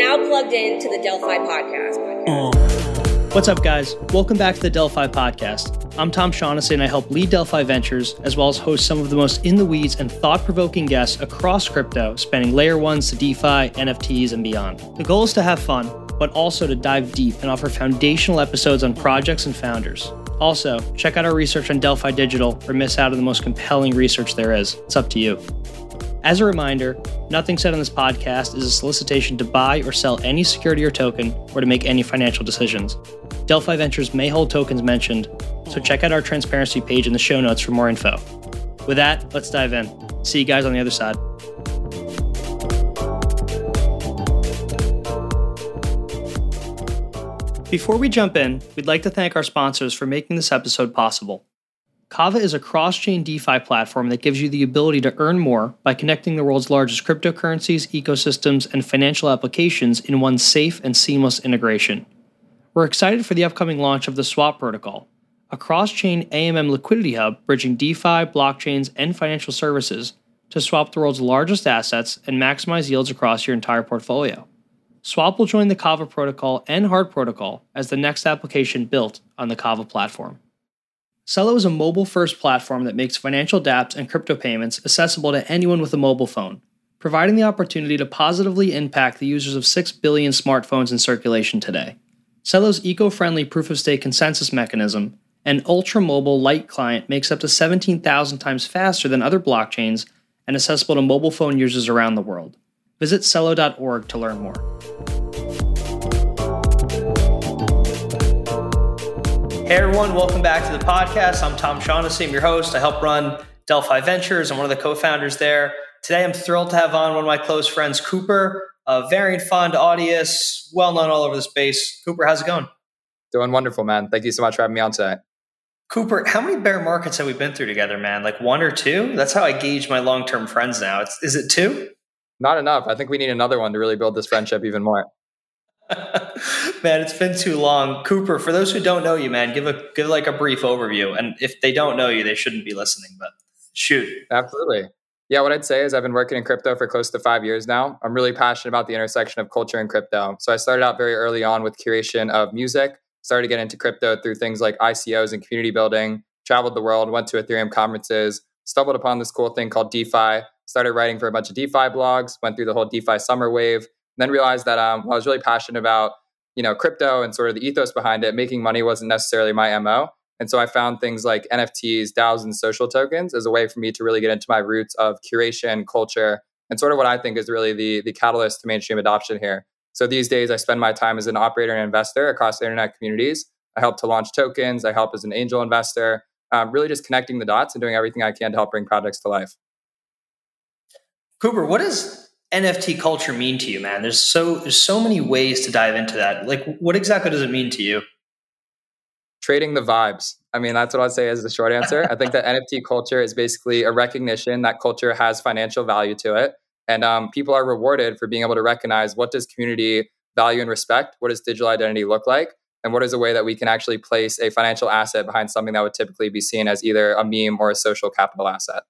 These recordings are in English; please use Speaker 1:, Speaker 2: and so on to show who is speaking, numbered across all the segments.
Speaker 1: now plugged into the Delphi podcast.
Speaker 2: What's up, guys? Welcome back to the Delphi podcast. I'm Tom Shaughnessy, and I help lead Delphi Ventures, as well as host some of the most in-the-weeds and thought-provoking guests across crypto, spanning layer ones to DeFi, NFTs, and beyond. The goal is to have fun, but also to dive deep and offer foundational episodes on projects and founders. Also, check out our research on Delphi Digital or miss out on the most compelling research there is. It's up to you. As a reminder, nothing said on this podcast is a solicitation to buy or sell any security or token or to make any financial decisions. Delphi Ventures may hold tokens mentioned, so check out our transparency page in the show notes for more info. With that, let's dive in. See you guys on the other side. Before we jump in, we'd like to thank our sponsors for making this episode possible. Kava is a cross-chain DeFi platform that gives you the ability to earn more by connecting the world's largest cryptocurrencies, ecosystems, and financial applications in one safe and seamless integration. We're excited for the upcoming launch of the Swap protocol, a cross-chain AMM liquidity hub bridging DeFi, blockchains, and financial services to swap the world's largest assets and maximize yields across your entire portfolio. Swap will join the Kava protocol and Hard protocol as the next application built on the Kava platform. Celo is a mobile-first platform that makes financial dApps and crypto payments accessible to anyone with a mobile phone, providing the opportunity to positively impact the users of 6 billion smartphones in circulation today. Celo's eco-friendly proof-of-stake consensus mechanism and ultra-mobile light client makes up to 17,000 times faster than other blockchains and accessible to mobile phone users around the world. Visit Celo.org to learn more. Hey everyone, welcome back to the podcast. I'm Tom Shaughnessy, I'm your host. I help run Delphi Ventures. I'm one of the co-founders there. Today I'm thrilled to have on one of my close friends, Cooper, a Variant Fund, Audius, well-known all over the space. Cooper, how's it going?
Speaker 3: Doing wonderful, man. Thank you so much for having me on today.
Speaker 2: Cooper, how many bear markets have we been through together, man? Like one or two? That's how I gauge my long-term friends now. Is it two?
Speaker 3: Not enough. I think we need another one to really build this friendship even more.
Speaker 2: Man, it's been too long. Cooper, for those who don't know you, man, give like a brief overview. And if they don't know you, they shouldn't be listening, but shoot.
Speaker 3: Absolutely. Yeah, what I'd say is I've been working in crypto for close to 5 years now. I'm really passionate about the intersection of culture and crypto. So I started out very early on with curation of music, started to get into crypto through things like ICOs and community building, traveled the world, went to Ethereum conferences, stumbled upon this cool thing called DeFi, started writing for a bunch of DeFi blogs, went through the whole DeFi summer wave, and then realized that I was really passionate about crypto and sort of the ethos behind it. Making money wasn't necessarily my MO. And so I found things like NFTs, DAOs, and social tokens as a way for me to really get into my roots of curation, culture, and sort of what I think is really the catalyst to mainstream adoption here. So these days, I spend my time as an operator and investor across internet communities. I help to launch tokens. I help as an angel investor, really just connecting the dots and doing everything I can to help bring projects to life.
Speaker 2: Cooper, what does NFT culture mean to you, man? There's so many ways to dive into that. Like, what exactly does it mean to you?
Speaker 3: Trading the vibes. I mean, that's what I'd say is the short answer. I think that NFT culture is basically a recognition that culture has financial value to it. And people are rewarded for being able to recognize what does community value and respect, what does digital identity look like, and what is a way that we can actually place a financial asset behind something that would typically be seen as either a meme or a social capital asset.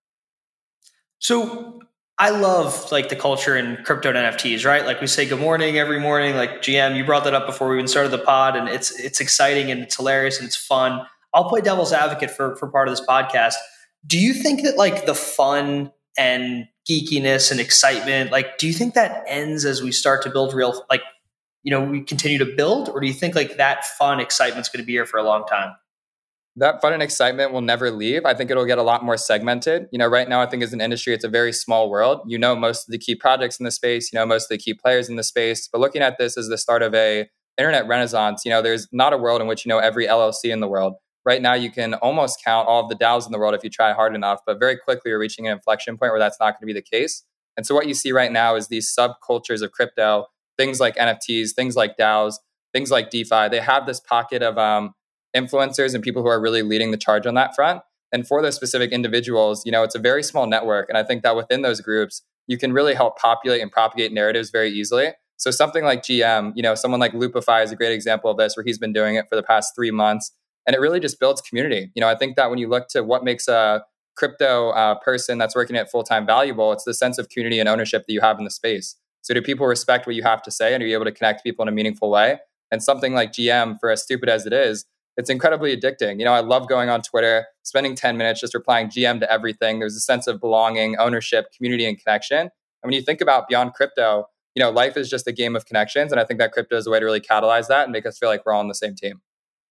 Speaker 2: So I love like the culture in crypto and NFTs, right? Like we say good morning every morning. Like GM, you brought that up before we even started the pod, and it's exciting and it's hilarious and it's fun. I'll play devil's advocate for part of this podcast. Do you think that like the fun and geekiness and excitement, like do you think that ends as we start to build real, like, we continue to build, or do you think like that fun excitement's going to be here for a long time?
Speaker 3: That fun and excitement will never leave. I think it'll get a lot more segmented. Right now, I think as an industry, it's a very small world. Most of the key projects in the space, most of the key players in the space. But looking at this as the start of a internet renaissance, there's not a world in which every LLC in the world. Right now, you can almost count all of the DAOs in the world if you try hard enough. But very quickly, you're reaching an inflection point where that's not going to be the case. And so what you see right now is these subcultures of crypto, things like NFTs, things like DAOs, things like DeFi. They have this pocket of influencers and people who are really leading the charge on that front. And for those specific individuals, it's a very small network. And I think that within those groups, you can really help populate and propagate narratives very easily. So something like GM, someone like Loopify is a great example of this, where he's been doing it for the past 3 months. And it really just builds community. I think that when you look to what makes a crypto person that's working at full-time valuable, it's the sense of community and ownership that you have in the space. So do people respect what you have to say, and are you able to connect people in a meaningful way? And something like GM, for as stupid as it is, it's incredibly addicting. I love going on Twitter, spending 10 minutes just replying GM to everything. There's a sense of belonging, ownership, community, and connection. And when you think about beyond crypto, life is just a game of connections. And I think that crypto is a way to really catalyze that and make us feel like we're all on the same team.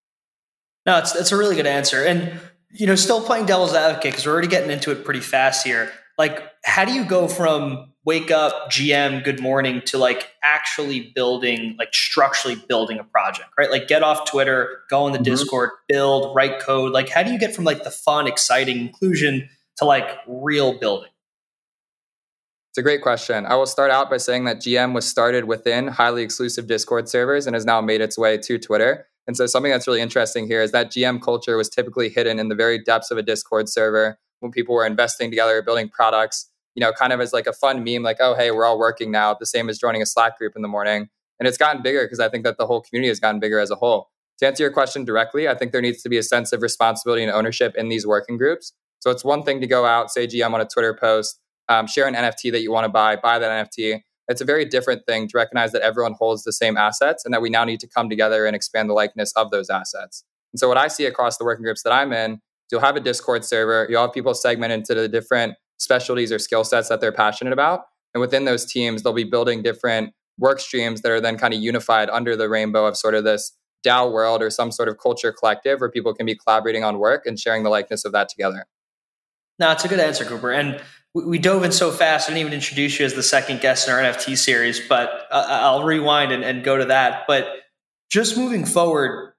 Speaker 2: No, it's a really good answer. And, still playing devil's advocate, because we're already getting into it pretty fast here. Like, how do you go from wake up, GM, good morning, to actually building, structurally building a project, right? Like, get off Twitter, go on the Discord, build, write code. Like, how do you get from the fun, exciting inclusion to real building?
Speaker 3: It's a great question. I will start out by saying that GM was started within highly exclusive Discord servers and has now made its way to Twitter. And so something that's really interesting here is that GM culture was typically hidden in the very depths of a Discord server when people were investing together, building products, kind of as a fun meme, oh, hey, we're all working now, the same as joining a Slack group in the morning. And it's gotten bigger because I think that the whole community has gotten bigger as a whole. To answer your question directly, I think there needs to be a sense of responsibility and ownership in these working groups. So it's one thing to go out, say GM on a Twitter post, share an NFT that you want to buy that NFT. It's a very different thing to recognize that everyone holds the same assets and that we now need to come together and expand the likeness of those assets. And so what I see across the working groups that I'm in, you'll have a Discord server, you'll have people segment into the different specialties or skill sets that they're passionate about. And within those teams, they'll be building different work streams that are then kind of unified under the rainbow of sort of this DAO world or some sort of culture collective where people can be collaborating on work and sharing the likeness of that together.
Speaker 2: No, it's a good answer, Cooper. And we dove in so fast. I didn't even introduce you as the second guest in our NFT series, but I'll rewind and go to that. But just moving forward,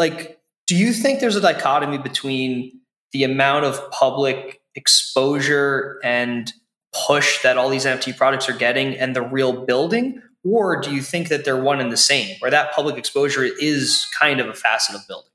Speaker 2: do you think there's a dichotomy between the amount of public exposure and push that all these NFT products are getting and the real building? Or do you think that they're one and the same, where that public exposure is kind of a facet of building?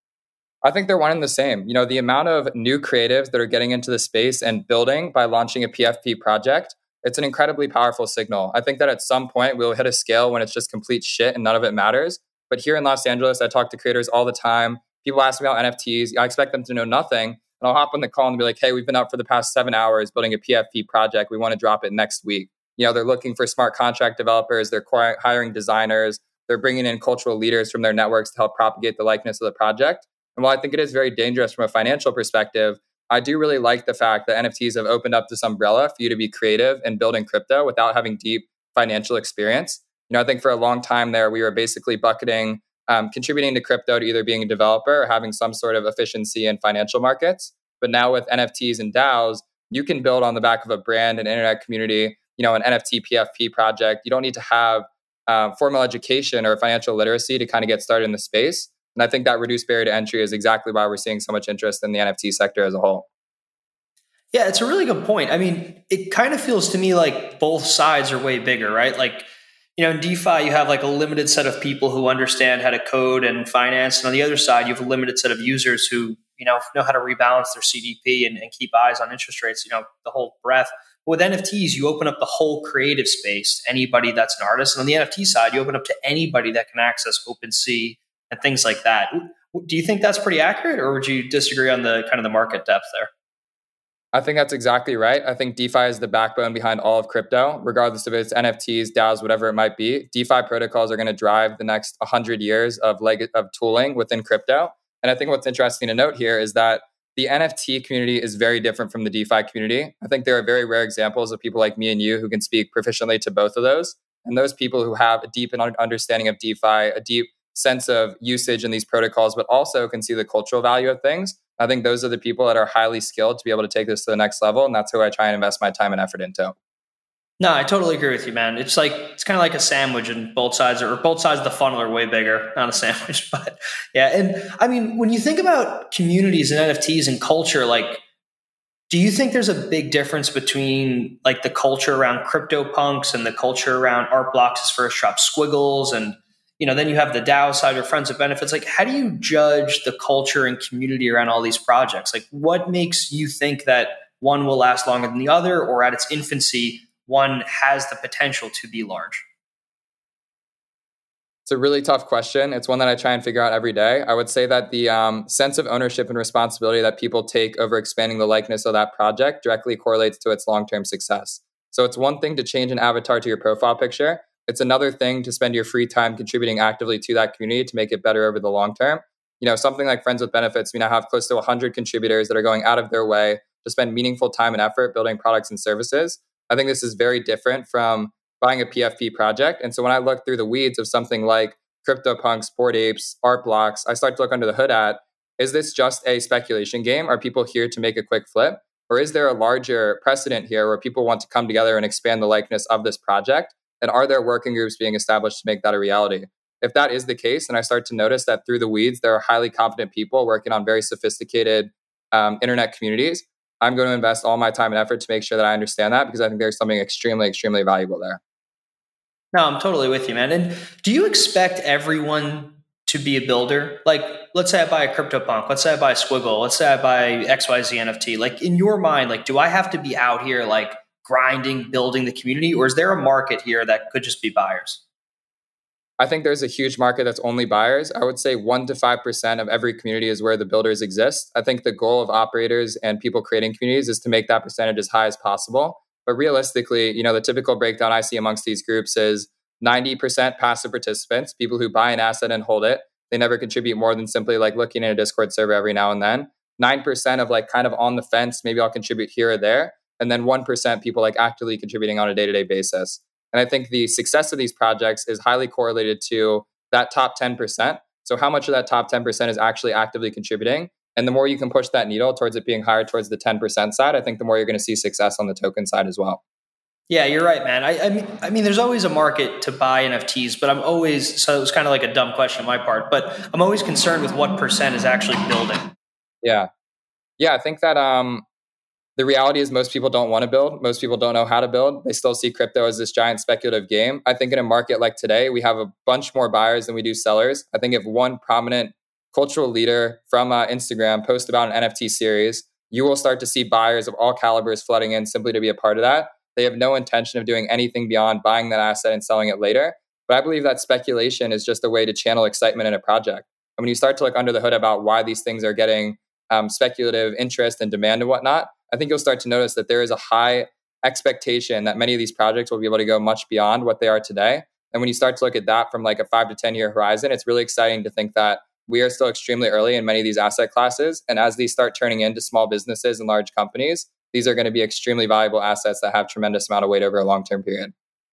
Speaker 3: I think they're one and the same. The amount of new creatives that are getting into the space and building by launching a PFP project, it's an incredibly powerful signal. I think that at some point we'll hit a scale when it's just complete shit and none of it matters. But here in Los Angeles, I talk to creators all the time. People ask me about NFTs. I expect them to know nothing. And I'll hop on the call and be like, hey, we've been up for the past 7 hours building a PFP project. We want to drop it next week. They're looking for smart contract developers. They're hiring designers. They're bringing in cultural leaders from their networks to help propagate the likeness of the project. And while I think it is very dangerous from a financial perspective, I do really like the fact that NFTs have opened up this umbrella for you to be creative and building crypto without having deep financial experience. I think for a long time there, we were basically bucketing contributing to crypto to either being a developer or having some sort of efficiency in financial markets. But now with NFTs and DAOs, you can build on the back of a brand and internet community, an NFT PFP project. You don't need to have formal education or financial literacy to kind of get started in the space. And I think that reduced barrier to entry is exactly why we're seeing so much interest in the NFT sector as a whole.
Speaker 2: Yeah, it's a really good point. I mean, it kind of feels to me like both sides are way bigger, right? In DeFi, you have a limited set of people who understand how to code and finance. And on the other side, you have a limited set of users who, know how to rebalance their CDP and keep eyes on interest rates, the whole breadth. But with NFTs, you open up the whole creative space to anybody that's an artist. And on the NFT side, you open up to anybody that can access OpenSea and things like that. Do you think that's pretty accurate, or would you disagree on the kind of the market depth there?
Speaker 3: I think that's exactly right. I think DeFi is the backbone behind all of crypto, regardless of its NFTs, DAOs, whatever it might be. DeFi protocols are going to drive the next 100 years of tooling within crypto. And I think what's interesting to note here is that the NFT community is very different from the DeFi community. I think there are very rare examples of people like me and you who can speak proficiently to both of those. And those people who have a deep understanding of DeFi, a deep sense of usage in these protocols, but also can see the cultural value of things. I think those are the people that are highly skilled to be able to take this to the next level. And that's who I try and invest my time and effort into.
Speaker 2: No, I totally agree with you, man. It's kind of like a sandwich, and both sides of the funnel are way bigger. Not a sandwich, but yeah. And I mean, when you think about communities and NFTs and culture, do you think there's a big difference between the culture around CryptoPunks and the culture around Art Blocks' first shop Squiggles, and then you have the DAO side or Friends of Benefits? How do you judge the culture and community around all these projects? What makes you think that one will last longer than the other, or at its infancy, one has the potential to be large?
Speaker 3: It's a really tough question. It's one that I try and figure out every day. I would say that the sense of ownership and responsibility that people take over expanding the likeness of that project directly correlates to its long-term success. So it's one thing to change an avatar to your profile picture. It's another thing to spend your free time contributing actively to that community to make it better over the long term. Something like Friends with Benefits, we now have close to 100 contributors that are going out of their way to spend meaningful time and effort building products and services. I think this is very different from buying a PFP project. And so when I look through the weeds of something like CryptoPunks, Bored Apes, Art Blocks, I start to look under the hood at, is this just a speculation game? Are people here to make a quick flip? Or is there a larger precedent here where people want to come together and expand the likeness of this project? And are there working groups being established to make that a reality? If that is the case, and I start to notice that through the weeds, there are highly competent people working on very sophisticated internet communities, I'm going to invest all my time and effort to make sure that I understand that, because I think there's something extremely, extremely valuable there.
Speaker 2: No, I'm totally with you, man. And do you expect everyone to be a builder? Like, let's say I buy a CryptoPunk, let's say I buy a Squiggle, let's say I buy XYZ NFT. Like, in your mind, like, do I have to be out here like grinding, building the community, or is there a market here that could just be buyers?
Speaker 3: I think there's a huge market that's only buyers. I would say 1% to 5% of every community is where the builders exist. I think the goal of operators and people creating communities is to make that percentage as high as possible. But realistically, the typical breakdown I see amongst these groups is 90% passive participants, people who buy an asset and hold it. They never contribute more than simply like looking in a Discord server every now and then. 9% of like kind of on the fence, maybe I'll contribute here or there. And then 1% people like actively contributing on a day-to-day basis. And I think the success of these projects is highly correlated to that top 10%. So how much of that top 10% is actually actively contributing? And the more you can push that needle towards it being higher towards the 10% side, I think the more you're going to see success on the token side as well.
Speaker 2: Yeah, you're right, man. I mean, there's always a market to buy NFTs, but I'm always, so it was kind of like a dumb question on my part, but I'm always concerned with what percent is actually building.
Speaker 3: Yeah. I think that the reality is most people don't want to build. Most people don't know how to build. They still see crypto as this giant speculative game. I think in a market like today, we have a bunch more buyers than we do sellers. I think if one prominent cultural leader from Instagram posts about an NFT series, you will start to see buyers of all calibers flooding in simply to be a part of that. They have no intention of doing anything beyond buying that asset and selling it later. But I believe that speculation is just a way to channel excitement in a project. And when you start to look under the hood about why these things are getting speculative interest and demand and whatnot, I think you'll start to notice that there is a high expectation that many of these projects will be able to go much beyond what they are today. And when you start to look at that from like a 5 to 10 year horizon, it's really exciting to think that we are still extremely early in many of these asset classes. And as these start turning into small businesses and large companies, these are going to be extremely valuable assets that have tremendous amount of weight over a long-term period.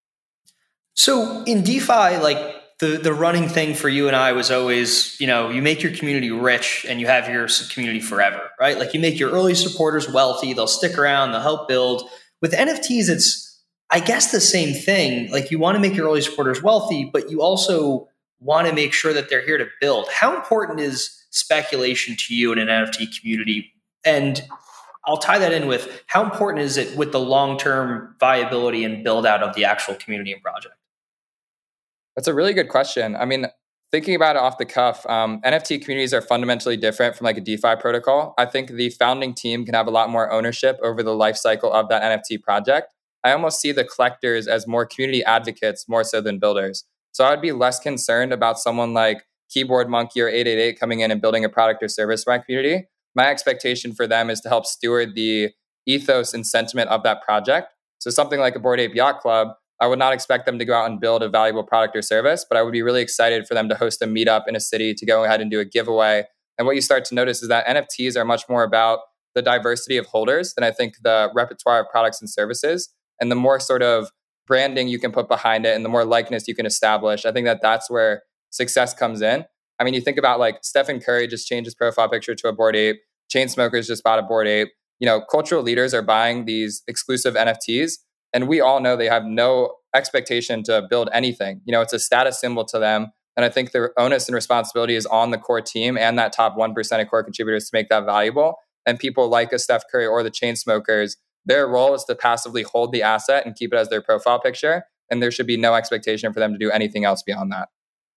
Speaker 2: So in DeFi, like the running thing for you and I was always, you make your community rich and you have your community forever, right? Like you make your early supporters wealthy, they'll stick around, they'll help build. With NFTs, it's, I guess, the same thing. Like you want to make your early supporters wealthy, but you also want to make sure that they're here to build. How important is speculation to you in an NFT community? And I'll tie that in with how important is it with the long-term viability and build out of the actual community and project?
Speaker 3: That's a really good question. I mean, thinking about it off the cuff, NFT communities are fundamentally different from like a DeFi protocol. I think the founding team can have a lot more ownership over the life cycle of that NFT project. I almost see the collectors as more community advocates more so than builders. So I would be less concerned about someone like Keyboard Monkey or 888 coming in and building a product or service for my community. My expectation for them is to help steward the ethos and sentiment of that project. So something like a Bored Ape Yacht Club, I would not expect them to go out and build a valuable product or service, but I would be really excited for them to host a meetup in a city to go ahead and do a giveaway. And what you start to notice is that NFTs are much more about the diversity of holders than I think the repertoire of products and services. And the more sort of branding you can put behind it and the more likeness you can establish, I think that that's where success comes in. I mean, you think about like Stephen Curry just changed his profile picture to a Bored Ape. Chainsmokers just bought a Bored Ape. Cultural leaders are buying these exclusive NFTs. And we all know they have no expectation to build anything. It's a status symbol to them. And I think the onus and responsibility is on the core team and that top 1% of core contributors to make that valuable. And people like a Steph Curry or the Chainsmokers, their role is to passively hold the asset and keep it as their profile picture. And there should be no expectation for them to do anything else beyond that.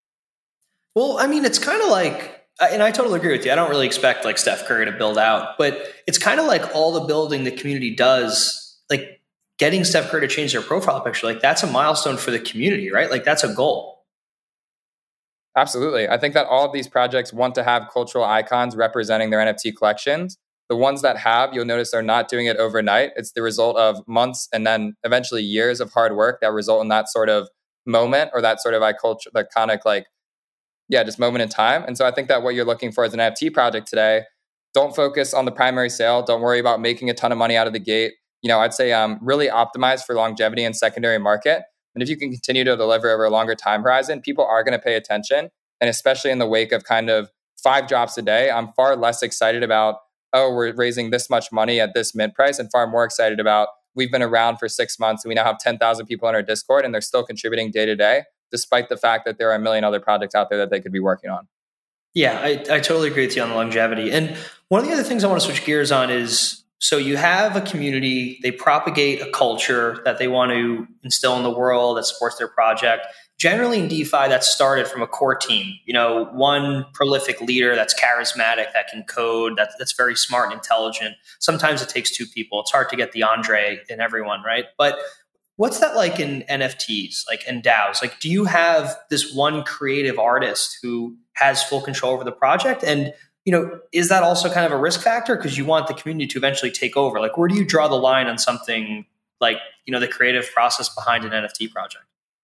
Speaker 2: Well, I mean, it's kind of like, and I totally agree with you. I don't really expect like Steph Curry to build out, but it's kind of like all the building the community does, like getting Steph Curry to change their profile picture. Like that's a milestone for the community, right? Like that's a goal.
Speaker 3: Absolutely. I think that all of these projects want to have cultural icons representing their NFT collections. The ones that have, you'll notice are not doing it overnight. It's the result of months and then eventually years of hard work that result in that sort of moment or that sort of iconic, just moment in time. And so I think that what you're looking for as an NFT project today, don't focus on the primary sale. Don't worry about making a ton of money out of the gate. I'd say really optimize for longevity and secondary market. And if you can continue to deliver over a longer time horizon, people are going to pay attention. And especially in the wake of kind of 5 drops a day, I'm far less excited about, oh, we're raising this much money at this mint price, and far more excited about, we've been around for 6 months and we now have 10,000 people on our Discord and they're still contributing day to day, despite the fact that there are a million other projects out there that they could be working on.
Speaker 2: Yeah, I totally agree with you on the longevity. And one of the other things I want to switch gears on is, so you have a community, they propagate a culture that they want to instill in the world that supports their project. Generally in DeFi, that's started from a core team. One prolific leader that's charismatic, that can code, that's very smart and intelligent. Sometimes it takes 2 people. It's hard to get the Andre in everyone, right? But what's that like in NFTs, like in DAOs? Like, do you have this one creative artist who has full control over the project? And is that also kind of a risk factor because you want the community to eventually take over? Like, where do you draw the line on something like, the creative process behind an NFT project?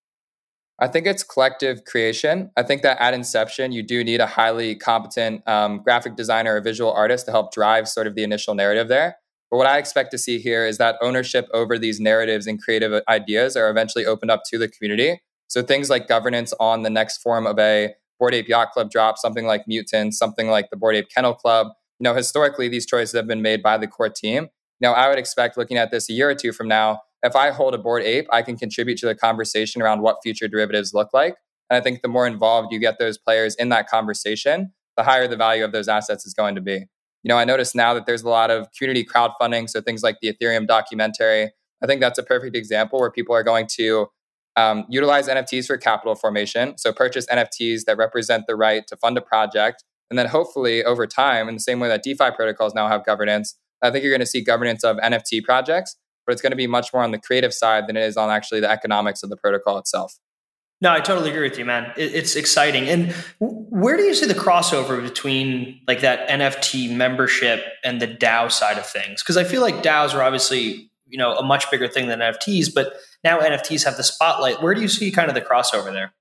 Speaker 3: I think it's collective creation. I think that at inception, you do need a highly competent graphic designer or visual artist to help drive sort of the initial narrative there. But what I expect to see here is that ownership over these narratives and creative ideas are eventually opened up to the community. So things like governance on the next form of a Bored Ape Yacht Club drop, something like Mutant, something like the Bored Ape Kennel Club. Historically, these choices have been made by the core team. I would expect, looking at this a year or 2 from now, if I hold a Bored Ape, I can contribute to the conversation around what future derivatives look like. And I think the more involved you get those players in that conversation, the higher the value of those assets is going to be. I notice now that there's a lot of community crowdfunding. So things like the Ethereum documentary, I think that's a perfect example where people are going to utilize NFTs for capital formation. So purchase NFTs that represent the right to fund a project. And then hopefully over time, in the same way that DeFi protocols now have governance, I think you're going to see governance of NFT projects, but it's going to be much more on the creative side than it is on actually the economics of the protocol itself.
Speaker 2: No, I totally agree with you, man. It's exciting. And where do you see the crossover between like that NFT membership and the DAO side of things? Because I feel like DAOs are obviously, a much bigger thing than NFTs, but now NFTs have the spotlight. Where do you see kind of the crossover there?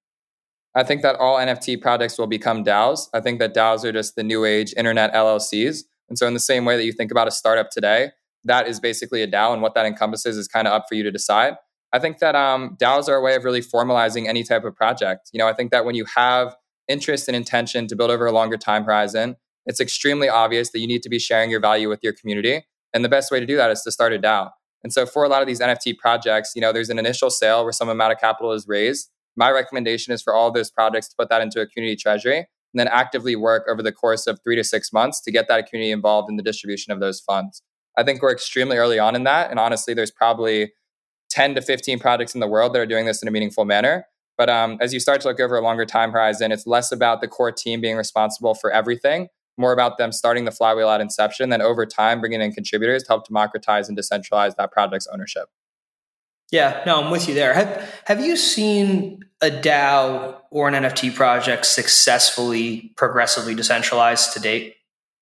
Speaker 3: I think that all NFT projects will become DAOs. I think that DAOs are just the new age internet LLCs. And so in the same way that you think about a startup today, that is basically a DAO, and what that encompasses is kind of up for you to decide. I think that DAOs are a way of really formalizing any type of project. I think that when you have interest and intention to build over a longer time horizon, it's extremely obvious that you need to be sharing your value with your community. And the best way to do that is to start a DAO. And so for a lot of these NFT projects, there's an initial sale where some amount of capital is raised. My recommendation is for all of those projects to put that into a community treasury and then actively work over the course of 3 to 6 months to get that community involved in the distribution of those funds. I think we're extremely early on in that. And honestly, there's probably 10 to 15 projects in the world that are doing this in a meaningful manner. But as you start to look over a longer time horizon, it's less about the core team being responsible for everything, more about them starting the flywheel at inception, then over time bringing in contributors to help democratize and decentralize that project's ownership.
Speaker 2: Yeah, no, I'm with you there. Have you seen a DAO or an NFT project successfully, progressively decentralized to date?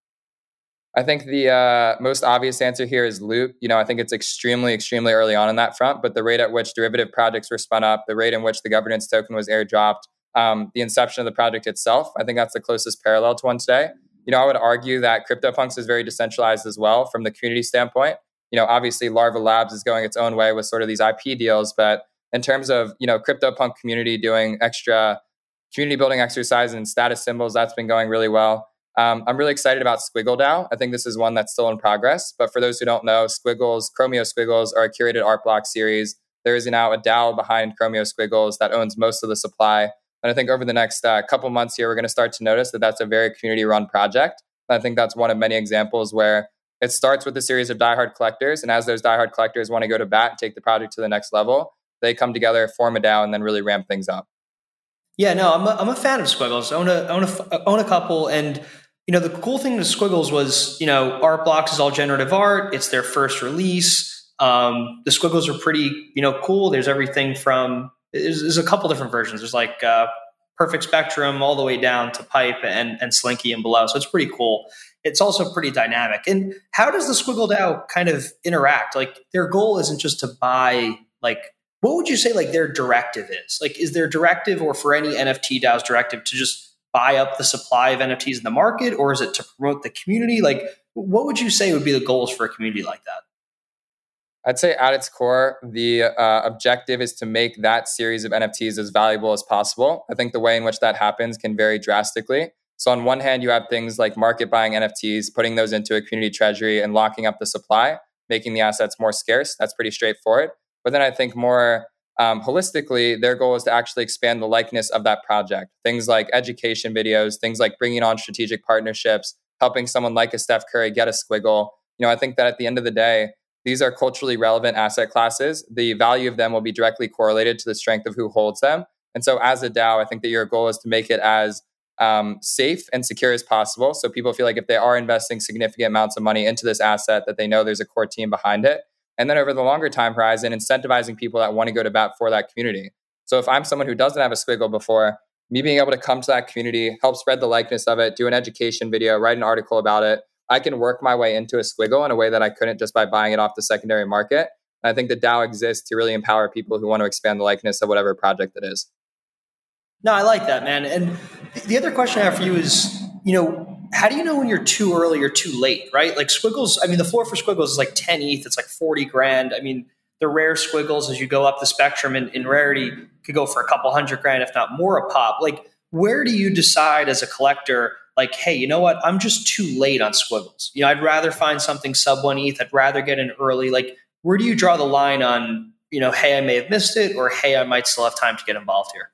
Speaker 3: I think the most obvious answer here is Loot. I think it's extremely, extremely early on that front, but the rate at which derivative projects were spun up, the rate in which the governance token was airdropped, the inception of the project itself, I think that's the closest parallel to one today. I would argue that CryptoPunks is very decentralized as well from the community standpoint. Obviously Larva Labs is going its own way with sort of these IP deals, but in terms of, CryptoPunk community doing extra community building exercises and status symbols, that's been going really well. I'm really excited about Squiggle DAO. I think this is one that's still in progress. But for those who don't know, Squiggles, Chromio Squiggles are a curated art block series. There is now a DAO behind Chromio Squiggles that owns most of the supply. And I think over the next couple months here, we're going to start to notice that that's a very community-run project. And I think that's one of many examples where it starts with a series of diehard collectors. And as those diehard collectors want to go to bat and take the project to the next level, they come together, form a DAO, and then really ramp things up.
Speaker 2: Yeah, no, I'm a fan of Squiggles. I own a couple, and the cool thing with Squiggles was, Art Blocks is all generative art. It's their first release. The Squiggles are pretty, cool. There's everything from there's a couple different versions. There's like Perfect Spectrum all the way down to Pipe and Slinky and below. So it's pretty cool. it's also pretty dynamic. And how does the Squiggle DAO kind of interact? Like their goal isn't just to buy, like, what would you say like their directive is? Like, is their directive, or for any NFT DAO's directive, to just buy up the supply of NFTs in the market, or is it to promote the community? Like, what would you say would be the goals for a community like that?
Speaker 3: I'd say at its core, the objective is to make that series of NFTs as valuable as possible. I think the way in which that happens can vary drastically. So on one hand, you have things like market buying NFTs, putting those into a community treasury and locking up the supply, making the assets more scarce. That's pretty straightforward. But then I think more holistically, their goal is to actually expand the likeness of that project. Things like education videos, things like bringing on strategic partnerships, helping someone like a Steph Curry get a Squiggle. I think that at the end of the day, these are culturally relevant asset classes. The value of them will be directly correlated to the strength of who holds them. And so as a DAO, I think that your goal is to make it as safe and secure as possible. So people feel like if they are investing significant amounts of money into this asset, that they know there's a core team behind it. And then over the longer time horizon, incentivizing people that want to go to bat for that community. So if I'm someone who doesn't have a Squiggle before, me being able to come to that community, help spread the likeness of it, do an education video, write an article about it, I can work my way into a Squiggle in a way that I couldn't just by buying it off the secondary market. And I think the DAO exists to really empower people who want to expand the likeness of whatever project it is.
Speaker 2: No, I like that, man. And the other question I have for you is, how do you know when you're too early or too late, right? Like Squiggles, I mean, the floor for Squiggles is like 10 ETH. It's like 40 grand. I mean, the rare Squiggles, as you go up the spectrum in rarity, could go for a couple $100 grand, if not more a pop. Like, where do you decide as a collector, like, hey, you know what? I'm just too late on Squiggles. I'd rather find something sub 1 ETH. I'd rather get in early. Like, where do you draw the line on, hey, I may have missed it, or hey, I might still have time to get involved here?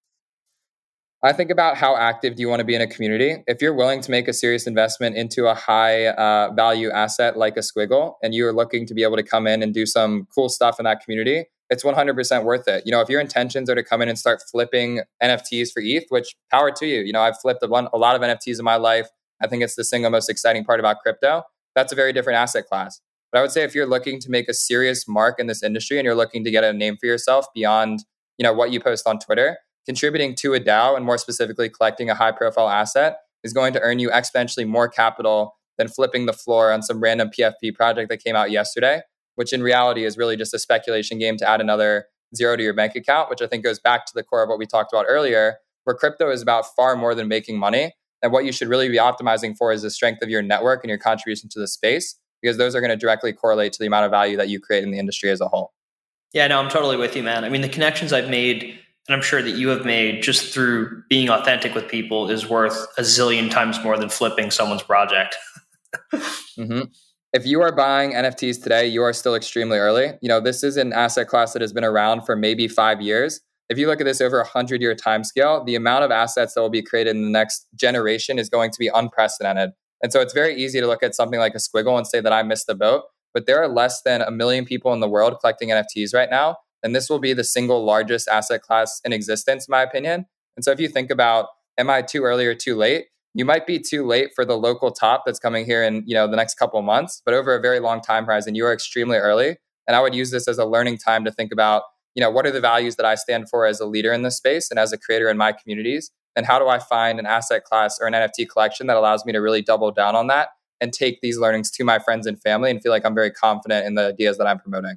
Speaker 3: I think about how active do you want to be in a community. If you're willing to make a serious investment into a high value asset like a Squiggle, and you're looking to be able to come in and do some cool stuff in that community, it's 100% worth it. If your intentions are to come in and start flipping NFTs for ETH, which power to you. I've flipped a lot of NFTs in my life. I think it's the single most exciting part about crypto. That's a very different asset class. But I would say if you're looking to make a serious mark in this industry and you're looking to get a name for yourself beyond, what you post on Twitter, contributing to a DAO and more specifically collecting a high profile asset is going to earn you exponentially more capital than flipping the floor on some random PFP project that came out yesterday, which in reality is really just a speculation game to add another zero to your bank account, which I think goes back to the core of what we talked about earlier, where crypto is about far more than making money. And what you should really be optimizing for is the strength of your network and your contribution to the space, because those are going to directly correlate to the amount of value that you create in the industry as a whole.
Speaker 2: Yeah, no, I'm totally with you, man. I mean, the connections I've made, and I'm sure that you have made just through being authentic with people, is worth a zillion times more than flipping someone's project.
Speaker 3: Mm-hmm. If you are buying NFTs today, you are still extremely early. This is an asset class that has been around for maybe 5 years. If you look at this over a 100-year timescale, the amount of assets that will be created in the next generation is going to be unprecedented. And so it's very easy to look at something like a Squiggle and say that I missed the boat. But there are less than 1 million people in the world collecting NFTs right now. And this will be the single largest asset class in existence, in my opinion. And so if you think about, am I too early or too late? You might be too late for the local top that's coming here in the next couple of months, but over a very long time horizon, you are extremely early. And I would use this as a learning time to think about, what are the values that I stand for as a leader in this space and as a creator in my communities? And how do I find an asset class or an NFT collection that allows me to really double down on that and take these learnings to my friends and family and feel like I'm very confident in the ideas that I'm promoting?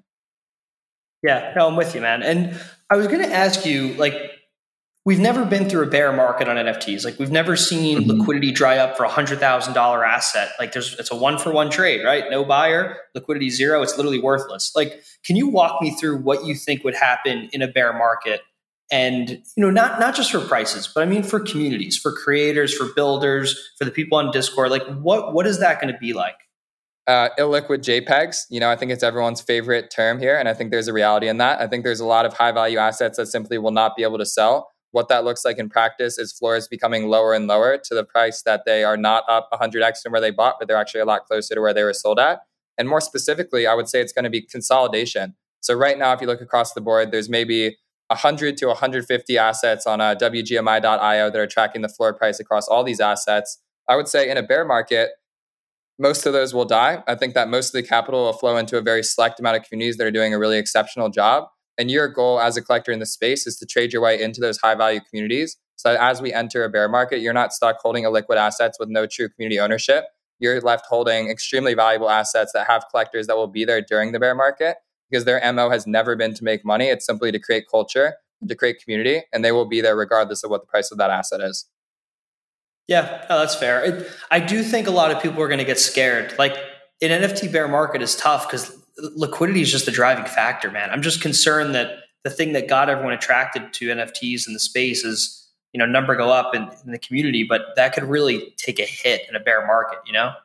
Speaker 2: Yeah, no, I'm with you, man. And I was going to ask you, like, we've never been through a bear market on NFTs. Like, we've never seen liquidity dry up for a $100,000 asset. Like, it's a 1-for-1 trade, right? No buyer, liquidity zero. It's literally worthless. Like, can you walk me through what you think would happen in a bear market? And, not just for prices, but I mean for communities, for creators, for builders, for the people on Discord. Like, what is that going to be like?
Speaker 3: Illiquid JPEGs. I think it's everyone's favorite term here. And I think there's a reality in that. I think there's a lot of high value assets that simply will not be able to sell. What that looks like in practice is floors becoming lower and lower to the price that they are not up 100x from where they bought, but they're actually a lot closer to where they were sold at. And more specifically, I would say it's going to be consolidation. So right now, if you look across the board, there's maybe 100 to 150 assets on WGMI.io that are tracking the floor price across all these assets. I would say in a bear market, most of those will die. I think that most of the capital will flow into a very select amount of communities that are doing a really exceptional job. And your goal as a collector in the space is to trade your way into those high value communities. So that as we enter a bear market, you're not stuck holding illiquid assets with no true community ownership, you're left holding extremely valuable assets that have collectors that will be there during the bear market, because their MO has never been to make money. It's simply to create culture and to create community, and they will be there regardless of what the price of that asset is.
Speaker 2: Yeah, no, that's fair. I do think a lot of people are going to get scared. Like an NFT bear market is tough because liquidity is just the driving factor, man. I'm just concerned that the thing that got everyone attracted to NFTs in the space is, number go up in the community, but that could really take a hit in a bear market,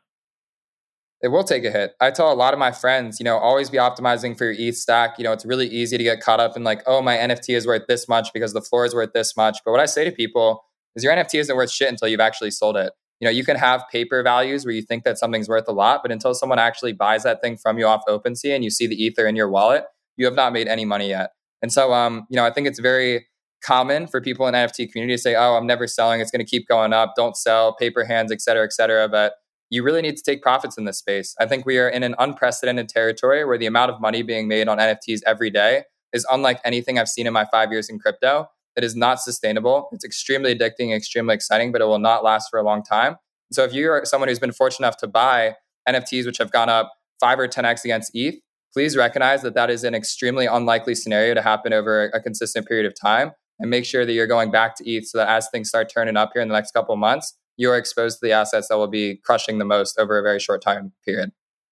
Speaker 3: It will take a hit. I tell a lot of my friends, always be optimizing for your ETH stack. It's really easy to get caught up in like, oh, my NFT is worth this much because the floor is worth this much. But what I say to people is your NFT isn't worth shit until you've actually sold it. You can have paper values where you think that something's worth a lot, but until someone actually buys that thing from you off OpenSea and you see the Ether in your wallet, you have not made any money yet. And so, I think it's very common for people in the NFT community to say, oh, I'm never selling. It's going to keep going up. Don't sell, paper hands, et cetera, et cetera. But you really need to take profits in this space. I think we are in an unprecedented territory where the amount of money being made on NFTs every day is unlike anything I've seen in my 5 years in crypto. It is not sustainable. It's extremely addicting, extremely exciting, but it will not last for a long time. So if you're someone who's been fortunate enough to buy NFTs which have gone up 5 or 10x against ETH, please recognize that that is an extremely unlikely scenario to happen over a consistent period of time, and make sure that you're going back to ETH so that as things start turning up here in the next couple of months, you are exposed to the assets that will be crushing the most over a very short time period.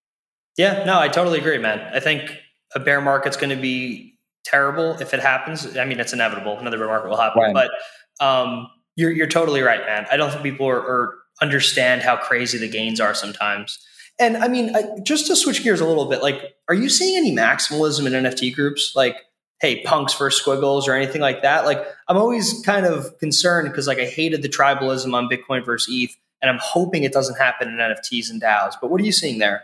Speaker 3: Yeah,
Speaker 2: no, I totally agree, man. I think a bear market's going to be terrible if it happens. I mean, it's inevitable. Another bear market will happen. Right. But you're totally right, man. I don't think people are understand how crazy the gains are sometimes. And I mean, just to switch gears a little bit, like, are you seeing any maximalism in NFT groups? Like, hey, punks versus squiggles or anything like that? Like, I'm always kind of concerned because, like, I hated the tribalism on Bitcoin versus ETH, and I'm hoping it doesn't happen in NFTs and DAOs. But what are you seeing there?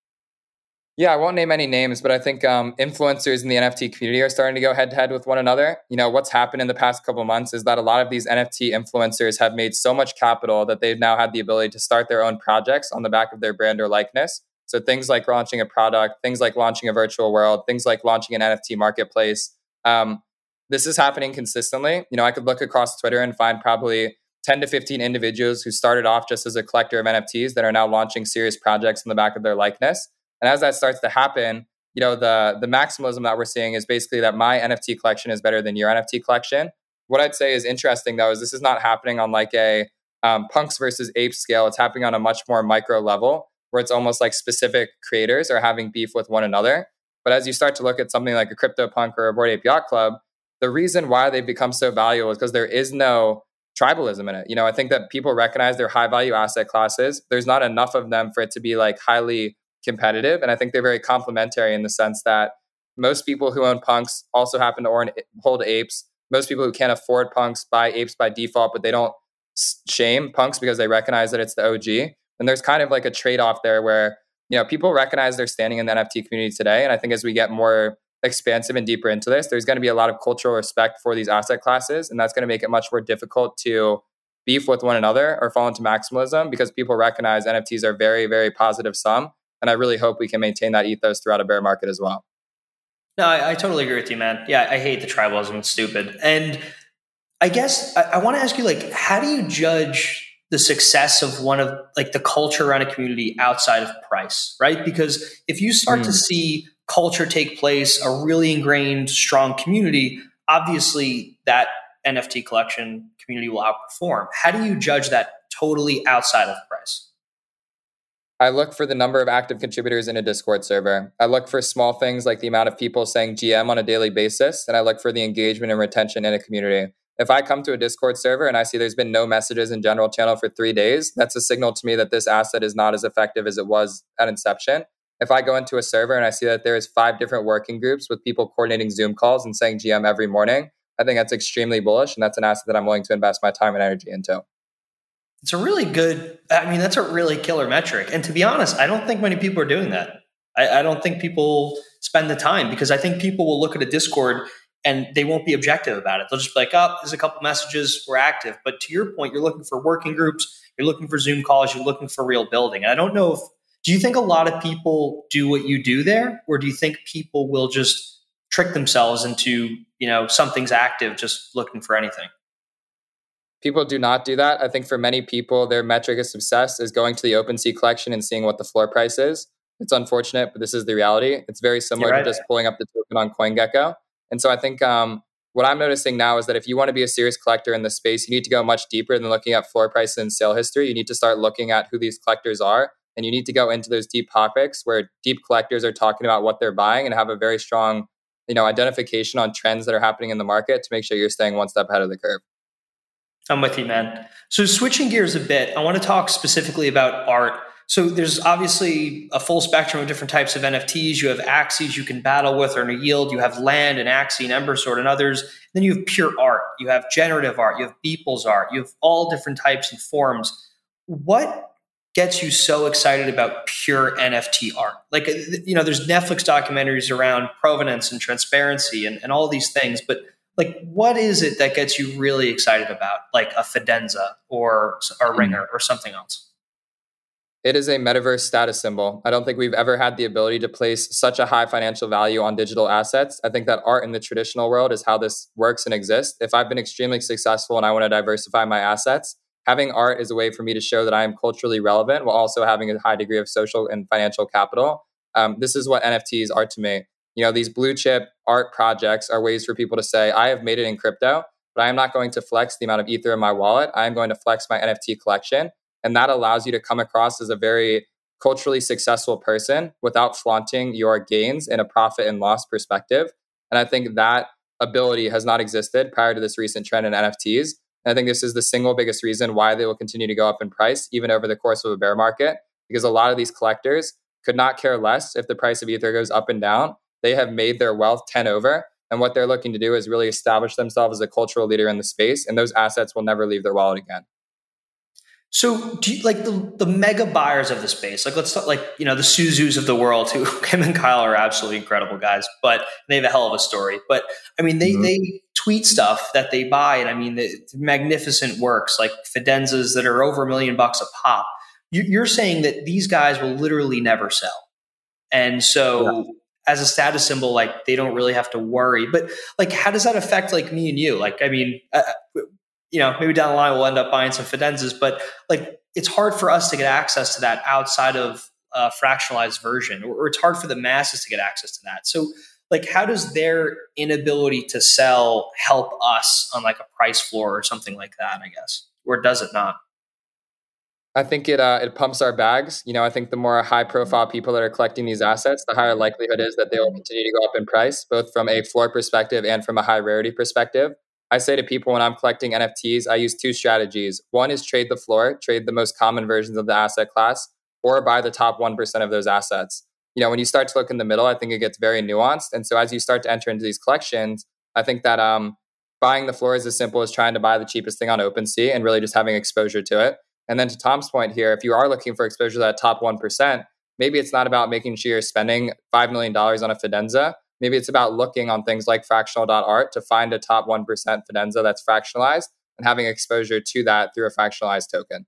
Speaker 3: Yeah, I won't name any names, but I think influencers in the NFT community are starting to go head to head with one another. What's happened in the past couple of months is that a lot of these NFT influencers have made so much capital that they've now had the ability to start their own projects on the back of their brand or likeness. So things like launching a product, things like launching a virtual world, things like launching an NFT marketplace. This is happening consistently. I could look across Twitter and find probably 10 to 15 individuals who started off just as a collector of NFTs that are now launching serious projects on the back of their likeness. And as that starts to happen, the maximalism that we're seeing is basically that my NFT collection is better than your NFT collection. What I'd say is interesting, though, is this is not happening on like a punks versus apes scale. It's happening on a much more micro level where it's almost like specific creators are having beef with one another. But as you start to look at something like a CryptoPunk or a Bored Ape Yacht Club, the reason why they've become so valuable is because there is no tribalism in it. I think that people recognize they're high value asset classes. There's not enough of them for it to be like highly competitive. And I think they're very complementary in the sense that most people who own punks also happen to hold apes. Most people who can't afford punks buy apes by default, but they don't shame punks because they recognize that it's the OG. And there's kind of like a trade-off there where, people recognize they're standing in the NFT community today. And I think as we get more expansive and deeper into this, there's going to be a lot of cultural respect for these asset classes. And that's going to make it much more difficult to beef with one another or fall into maximalism because people recognize NFTs are very, very positive sum. And I really hope we can maintain that ethos throughout a bear market as well.
Speaker 2: No, I totally agree with you, man. Yeah, I hate the tribalism. It's stupid. And I guess I want to ask you, like, how do you judge the success of one of like the culture around a community outside of price, right? Because if you start to see culture take place, a really ingrained, strong community, obviously that NFT collection community will outperform. How do you judge that totally outside of price?
Speaker 3: I look for the number of active contributors in a Discord server. I look for small things like the amount of people saying GM on a daily basis, and I look for the engagement and retention in a community. If I come to a Discord server and I see there's been no messages in general channel for 3 days, that's a signal to me that this asset is not as effective as it was at inception. If I go into a server and I see that there's 5 different working groups with people coordinating Zoom calls and saying GM every morning, I think that's extremely bullish, and that's an asset that I'm willing to invest my time and energy into.
Speaker 2: It's a really good, that's a really killer metric. And to be honest, I don't think many people are doing that. I don't think people spend the time because I think people will look at a Discord and they won't be objective about it. They'll just be like, oh, there's a couple messages, we're active. But to your point, you're looking for working groups, you're looking for Zoom calls, you're looking for real building. And I don't know do you think a lot of people do what you do there? Or do you think people will just trick themselves into, something's active, just looking for anything?
Speaker 3: People do not do that. I think for many people, their metric of success is going to the OpenSea collection and seeing what the floor price is. It's unfortunate, but this is the reality. It's very similar to just pulling up the token on CoinGecko. And so I think what I'm noticing now is that if you want to be a serious collector in this space, you need to go much deeper than looking at floor price and sale history. You need to start looking at who these collectors are. And you need to go into those deep topics where deep collectors are talking about what they're buying and have a very strong, identification on trends that are happening in the market to make sure you're staying one step ahead of the curve.
Speaker 2: I'm with you, man. So switching gears a bit, I want to talk specifically about art. So there's obviously a full spectrum of different types of NFTs. You have Axies you can battle with, earn a yield. You have Land and Axie and Embersword and others. Then you have pure art. You have generative art. You have Beeple's art. You have all different types and forms. What gets you so excited about pure NFT art? Like, there's Netflix documentaries around provenance and transparency and all these things, but like, what is it that gets you really excited about, like a Fidenza or a Ringer or something else?
Speaker 3: It is a metaverse status symbol. I don't think we've ever had the ability to place such a high financial value on digital assets. I think that art in the traditional world is how this works and exists. If I've been extremely successful and I want to diversify my assets, having art is a way for me to show that I am culturally relevant while also having a high degree of social and financial capital. This is what NFTs are to me. These blue chip art projects are ways for people to say, I have made it in crypto, but I am not going to flex the amount of Ether in my wallet. I am going to flex my NFT collection. And that allows you to come across as a very culturally successful person without flaunting your gains in a profit and loss perspective. And I think that ability has not existed prior to this recent trend in NFTs. And I think this is the single biggest reason why they will continue to go up in price, even over the course of a bear market, because a lot of these collectors could not care less if the price of Ether goes up and down. They have made their wealth 10 over. And what they're looking to do is really establish themselves as a cultural leader in the space. And those assets will never leave their wallet again.
Speaker 2: So do you like the mega buyers of the space? Like, let's talk the Suzus of the world, who him and Kyle are absolutely incredible guys, but they have a hell of a story. But I mean, they tweet stuff that they buy. And I mean, the magnificent works like Fidenzas that are over $1 million a pop. You're saying that these guys will literally never sell. And so as a status symbol, like they don't really have to worry. But like, how does that affect like me and you? Like, I mean, maybe down the line we'll end up buying some Fidenzas, but like it's hard for us to get access to that outside of a fractionalized version, or it's hard for the masses to get access to that. So like, how does their inability to sell help us on like a price floor or something like that, I guess? Or does it not?
Speaker 3: I think it pumps our bags. I think the more high profile people that are collecting these assets, the higher likelihood is that they will continue to go up in price, both from a floor perspective and from a high rarity perspective. I say to people when I'm collecting NFTs, I use two strategies. One is trade the floor, trade the most common versions of the asset class, or buy the top 1% of those assets. When you start to look in the middle, I think it gets very nuanced. And so as you start to enter into these collections, I think that buying the floor is as simple as trying to buy the cheapest thing on OpenSea and really just having exposure to it. And then to Tom's point here, if you are looking for exposure to that top 1%, maybe it's not about making sure you're spending $5 million on a Fidenza. Maybe it's about looking on things like fractional.art to find a top 1% Fidenza that's fractionalized and having exposure to that through a fractionalized token.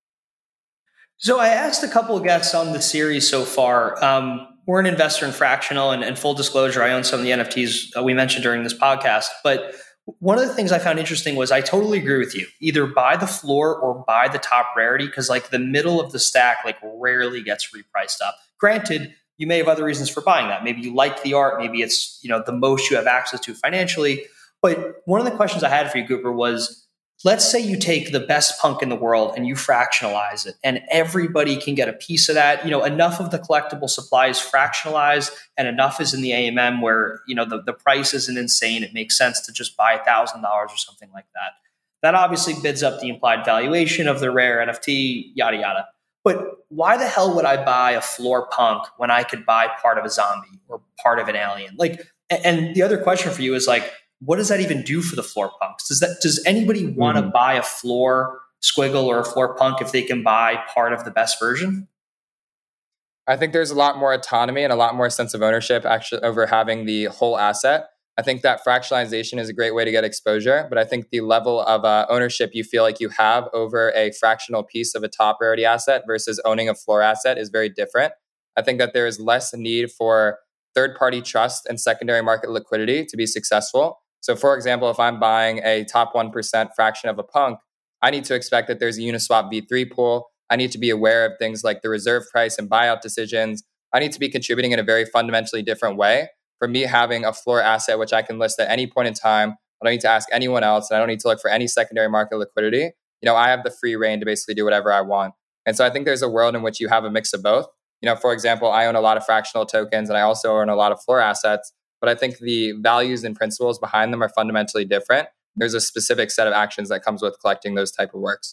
Speaker 2: So I asked a couple of guests on the series so far. We're an investor in Fractional, and full disclosure, I own some of the NFTs we mentioned during this podcast. But one of the things I found interesting was I totally agree with you. Either buy the floor or buy the top rarity, because like the middle of the stack like rarely gets repriced up. Granted, you may have other reasons for buying that. Maybe you like the art. Maybe it's the most you have access to financially. But one of the questions I had for you, Cooper, was let's say you take the best punk in the world and you fractionalize it, and everybody can get a piece of that. Enough of the collectible supply is fractionalized, and enough is in the AMM where the price isn't insane. It makes sense to just buy $1,000 or something like that. That obviously bids up the implied valuation of the rare NFT, yada yada. But why the hell would I buy a floor punk when I could buy part of a zombie or part of an alien? And the other question for you is like, what does that even do for the floor punks? Does anybody want to buy a floor squiggle or a floor punk if they can buy part of the best version?
Speaker 3: I think there's a lot more autonomy and a lot more sense of ownership actually over having the whole asset. I think that fractionalization is a great way to get exposure, but I think the level of ownership you feel like you have over a fractional piece of a top rarity asset versus owning a floor asset is very different. I think that there is less need for third-party trust and secondary market liquidity to be successful. So for example, if I'm buying a top 1% fraction of a punk, I need to expect that there's a Uniswap V3 pool. I need to be aware of things like the reserve price and buyout decisions. I need to be contributing in a very fundamentally different way. For me, having a floor asset, which I can list at any point in time, I don't need to ask anyone else, and I don't need to look for any secondary market liquidity. I have the free reign to basically do whatever I want. And so I think there's a world in which you have a mix of both. For example, I own a lot of fractional tokens and I also own a lot of floor assets, but I think the values and principles behind them are fundamentally different. There's a specific set of actions that comes with collecting those type of works.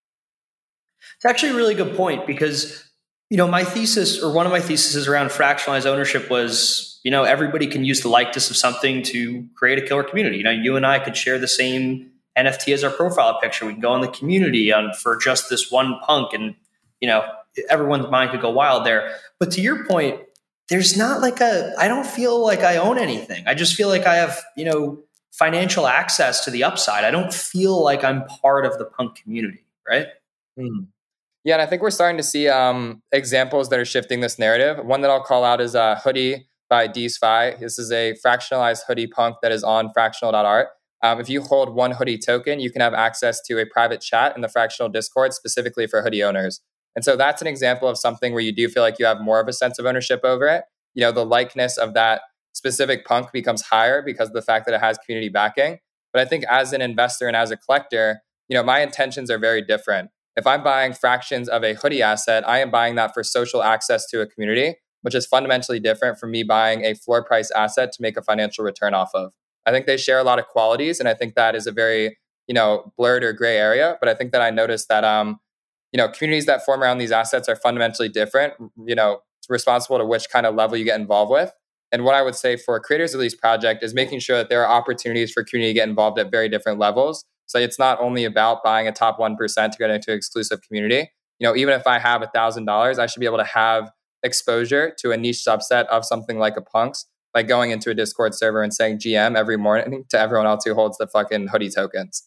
Speaker 2: It's actually a really good point because, my thesis or one of my theses around fractionalized ownership was, everybody can use the likeness of something to create a killer community. You and I could share the same NFT as our profile picture. We can go in the community for just this one punk and, everyone's mind could go wild there. But to your point, there's not I don't feel like I own anything. I just feel like I have, financial access to the upside. I don't feel like I'm part of the punk community, right?
Speaker 3: Yeah, and I think we're starting to see examples that are shifting this narrative. One that I'll call out is Hoodie by DSFi. This is a fractionalized hoodie punk that is on fractional.art. If you hold one Hoodie token, you can have access to a private chat in the fractional Discord specifically for Hoodie owners. And so that's an example of something where you do feel like you have more of a sense of ownership over it. The likeness of that specific punk becomes higher because of the fact that it has community backing. But I think as an investor and as a collector, my intentions are very different. If I'm buying fractions of a hoodie asset, I am buying that for social access to a community, which is fundamentally different from me buying a floor price asset to make a financial return off of. I think they share a lot of qualities, and I think that is a very, blurred or gray area. But I think that I noticed that, communities that form around these assets are fundamentally different, responsible to which kind of level you get involved with. And what I would say for creators of these projects is making sure that there are opportunities for community to get involved at very different levels. So it's not only about buying a top 1% to get into an exclusive community. Even if I have $1,000, I should be able to have exposure to a niche subset of something like a punks by going into a Discord server and saying GM every morning to everyone else who holds the fucking hoodie tokens.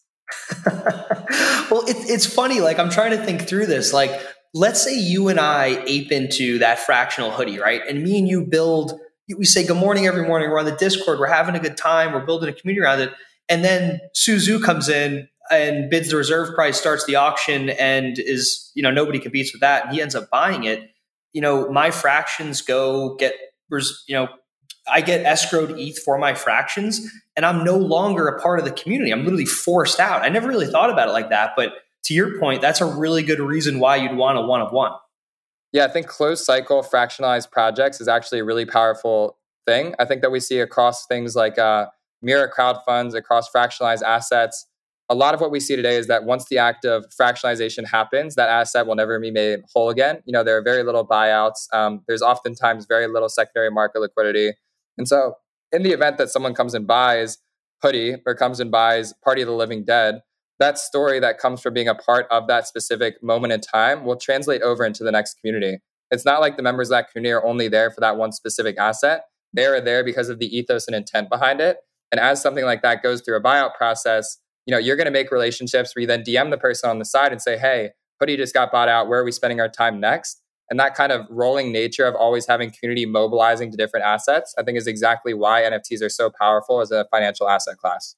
Speaker 2: Well, it's funny. I'm trying to think through this. Let's say you and I ape into that fractional hoodie, right? And me and you we say good morning every morning. We're on the Discord. We're having a good time. We're building a community around it. And then Suzu comes in and bids the reserve price, starts the auction, and is, nobody competes with that. And he ends up buying it. My fractions I get escrowed ETH for my fractions, and I'm no longer a part of the community. I'm literally forced out. I never really thought about it like that. But to your point, that's a really good reason why you'd want a one of one.
Speaker 3: Yeah, I think closed cycle fractionalized projects is actually a really powerful thing. I think that we see across things like Mirror crowd funds, across fractionalized assets. A lot of what we see today is that once the act of fractionalization happens, that asset will never be made whole again. There are very little buyouts. There's oftentimes very little secondary market liquidity. And so in the event that someone comes and buys Hoodie or comes and buys Party of the Living Dead, that story that comes from being a part of that specific moment in time will translate over into the next community. It's not like the members of that community are only there for that one specific asset. They are there because of the ethos and intent behind it. And as something like that goes through a buyout process, you're going to make relationships where you then DM the person on the side and say, hey, Hoodie just got bought out. Where are we spending our time next? And that kind of rolling nature of always having community mobilizing to different assets, I think is exactly why NFTs are so powerful as a financial asset class.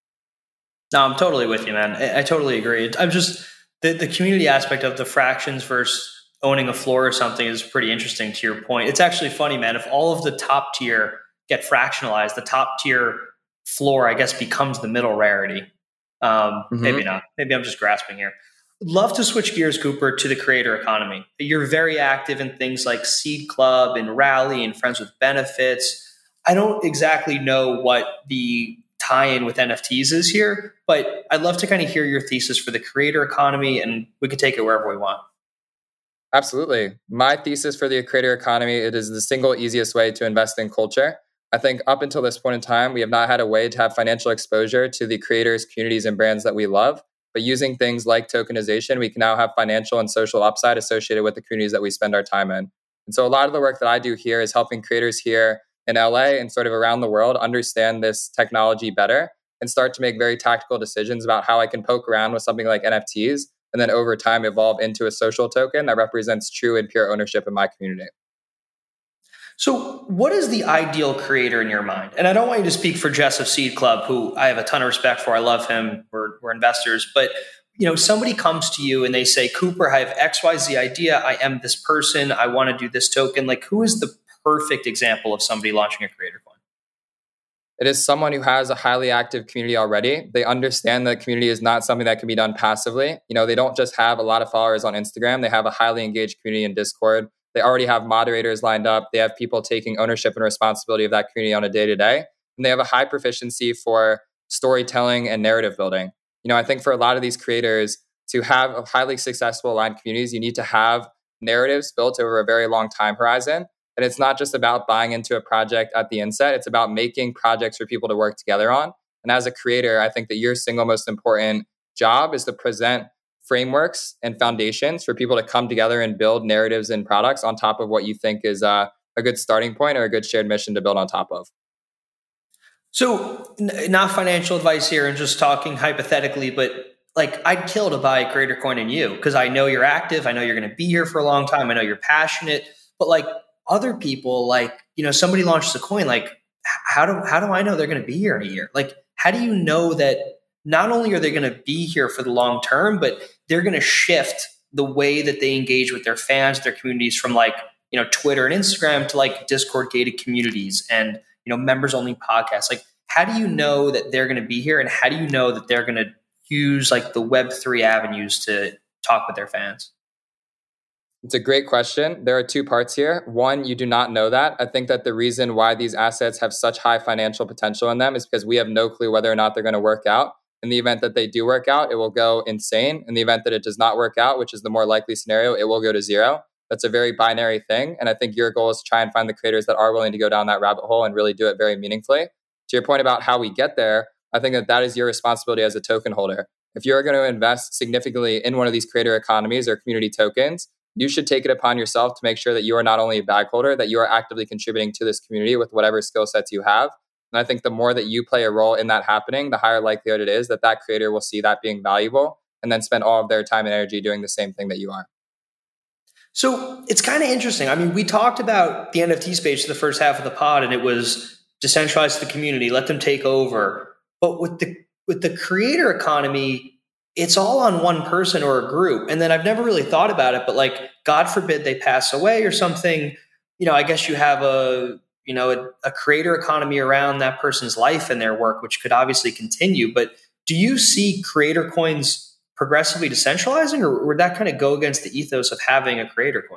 Speaker 2: No, I'm totally with you, man. I totally agree. I'm just, the community aspect of the fractions versus owning a floor or something is pretty interesting to your point. It's actually funny, man. If all of the top tier get fractionalized, the top tier floor, I guess, becomes the middle rarity. Maybe not. Maybe I'm just grasping here. Love to switch gears, Cooper, to the creator economy. You're very active in things like Seed Club and Rally and Friends with Benefits. I don't exactly know what the tie-in with NFTs is here, but I'd love to kind of hear your thesis for the creator economy, and we could take it wherever we want.
Speaker 3: Absolutely. My thesis for the creator economy, it is the single easiest way to invest in culture. I think up until this point in time, we have not had a way to have financial exposure to the creators, communities, and brands that we love. But using things like tokenization, we can now have financial and social upside associated with the communities that we spend our time in. And so a lot of the work that I do here is helping creators here in LA and sort of around the world understand this technology better and start to make very tactical decisions about how I can poke around with something like NFTs and then over time evolve into a social token that represents true and pure ownership in my community.
Speaker 2: So what is the ideal creator in your mind? And I don't want you to speak for Jess of Seed Club, who I have a ton of respect for. I love him. We're investors. But somebody comes to you and they say, Cooper, I have XYZ idea. I am this person. I want to do this token. Like, who is the perfect example of somebody launching a creator coin?
Speaker 3: It is someone who has a highly active community already. They understand that community is not something that can be done passively. They don't just have a lot of followers on Instagram. They have a highly engaged community in Discord. They already have moderators lined up. They have people taking ownership and responsibility of that community on a day-to-day. And they have a high proficiency for storytelling and narrative building. I think for a lot of these creators to have a highly successful aligned communities, you need to have narratives built over a very long time horizon. And it's not just about buying into a project at the inset. It's about making projects for people to work together on. And as a creator, I think that your single most important job is to present frameworks and foundations for people to come together and build narratives and products on top of what you think is a good starting point or a good shared mission to build on top of.
Speaker 2: So not financial advice here and just talking hypothetically, but like I'd kill to buy a creator coin in you because I know you're active. I know you're going to be here for a long time. I know you're passionate, but like other people, like, somebody launches a coin, like how do I know they're going to be here in a year? Like, how do you know that not only are they going to be here for the long term, but they're going to shift the way that they engage with their fans, their communities from like, Twitter and Instagram to like Discord gated communities and, members only podcasts. Like, how do you know that they're going to be here? And how do you know that they're going to use like the Web3 avenues to talk with their fans?
Speaker 3: It's a great question. There are two parts here. One, you do not know that. I think that the reason why these assets have such high financial potential in them is because we have no clue whether or not they're going to work out. In the event that they do work out, it will go insane. In the event that it does not work out, which is the more likely scenario, it will go to zero. That's a very binary thing. And I think your goal is to try and find the creators that are willing to go down that rabbit hole and really do it very meaningfully. To your point about how we get there, I think that is your responsibility as a token holder. If you're going to invest significantly in one of these creator economies or community tokens, you should take it upon yourself to make sure that you are not only a bag holder, that you are actively contributing to this community with whatever skill sets you have. And I think the more that you play a role in that happening, the higher likelihood it is that that creator will see that being valuable and then spend all of their time and energy doing the same thing that you are.
Speaker 2: So it's kind of interesting. I mean, we talked about the NFT space for the first half of the pod, and it was decentralize the community, let them take over. But with the creator economy, it's all on one person or a group. And then I've never really thought about it, but like, God forbid they pass away or something, I guess you have a creator economy around that person's life and their work, which could obviously continue. But do you see creator coins progressively decentralizing, or would that kind of go against the ethos of having a creator coin?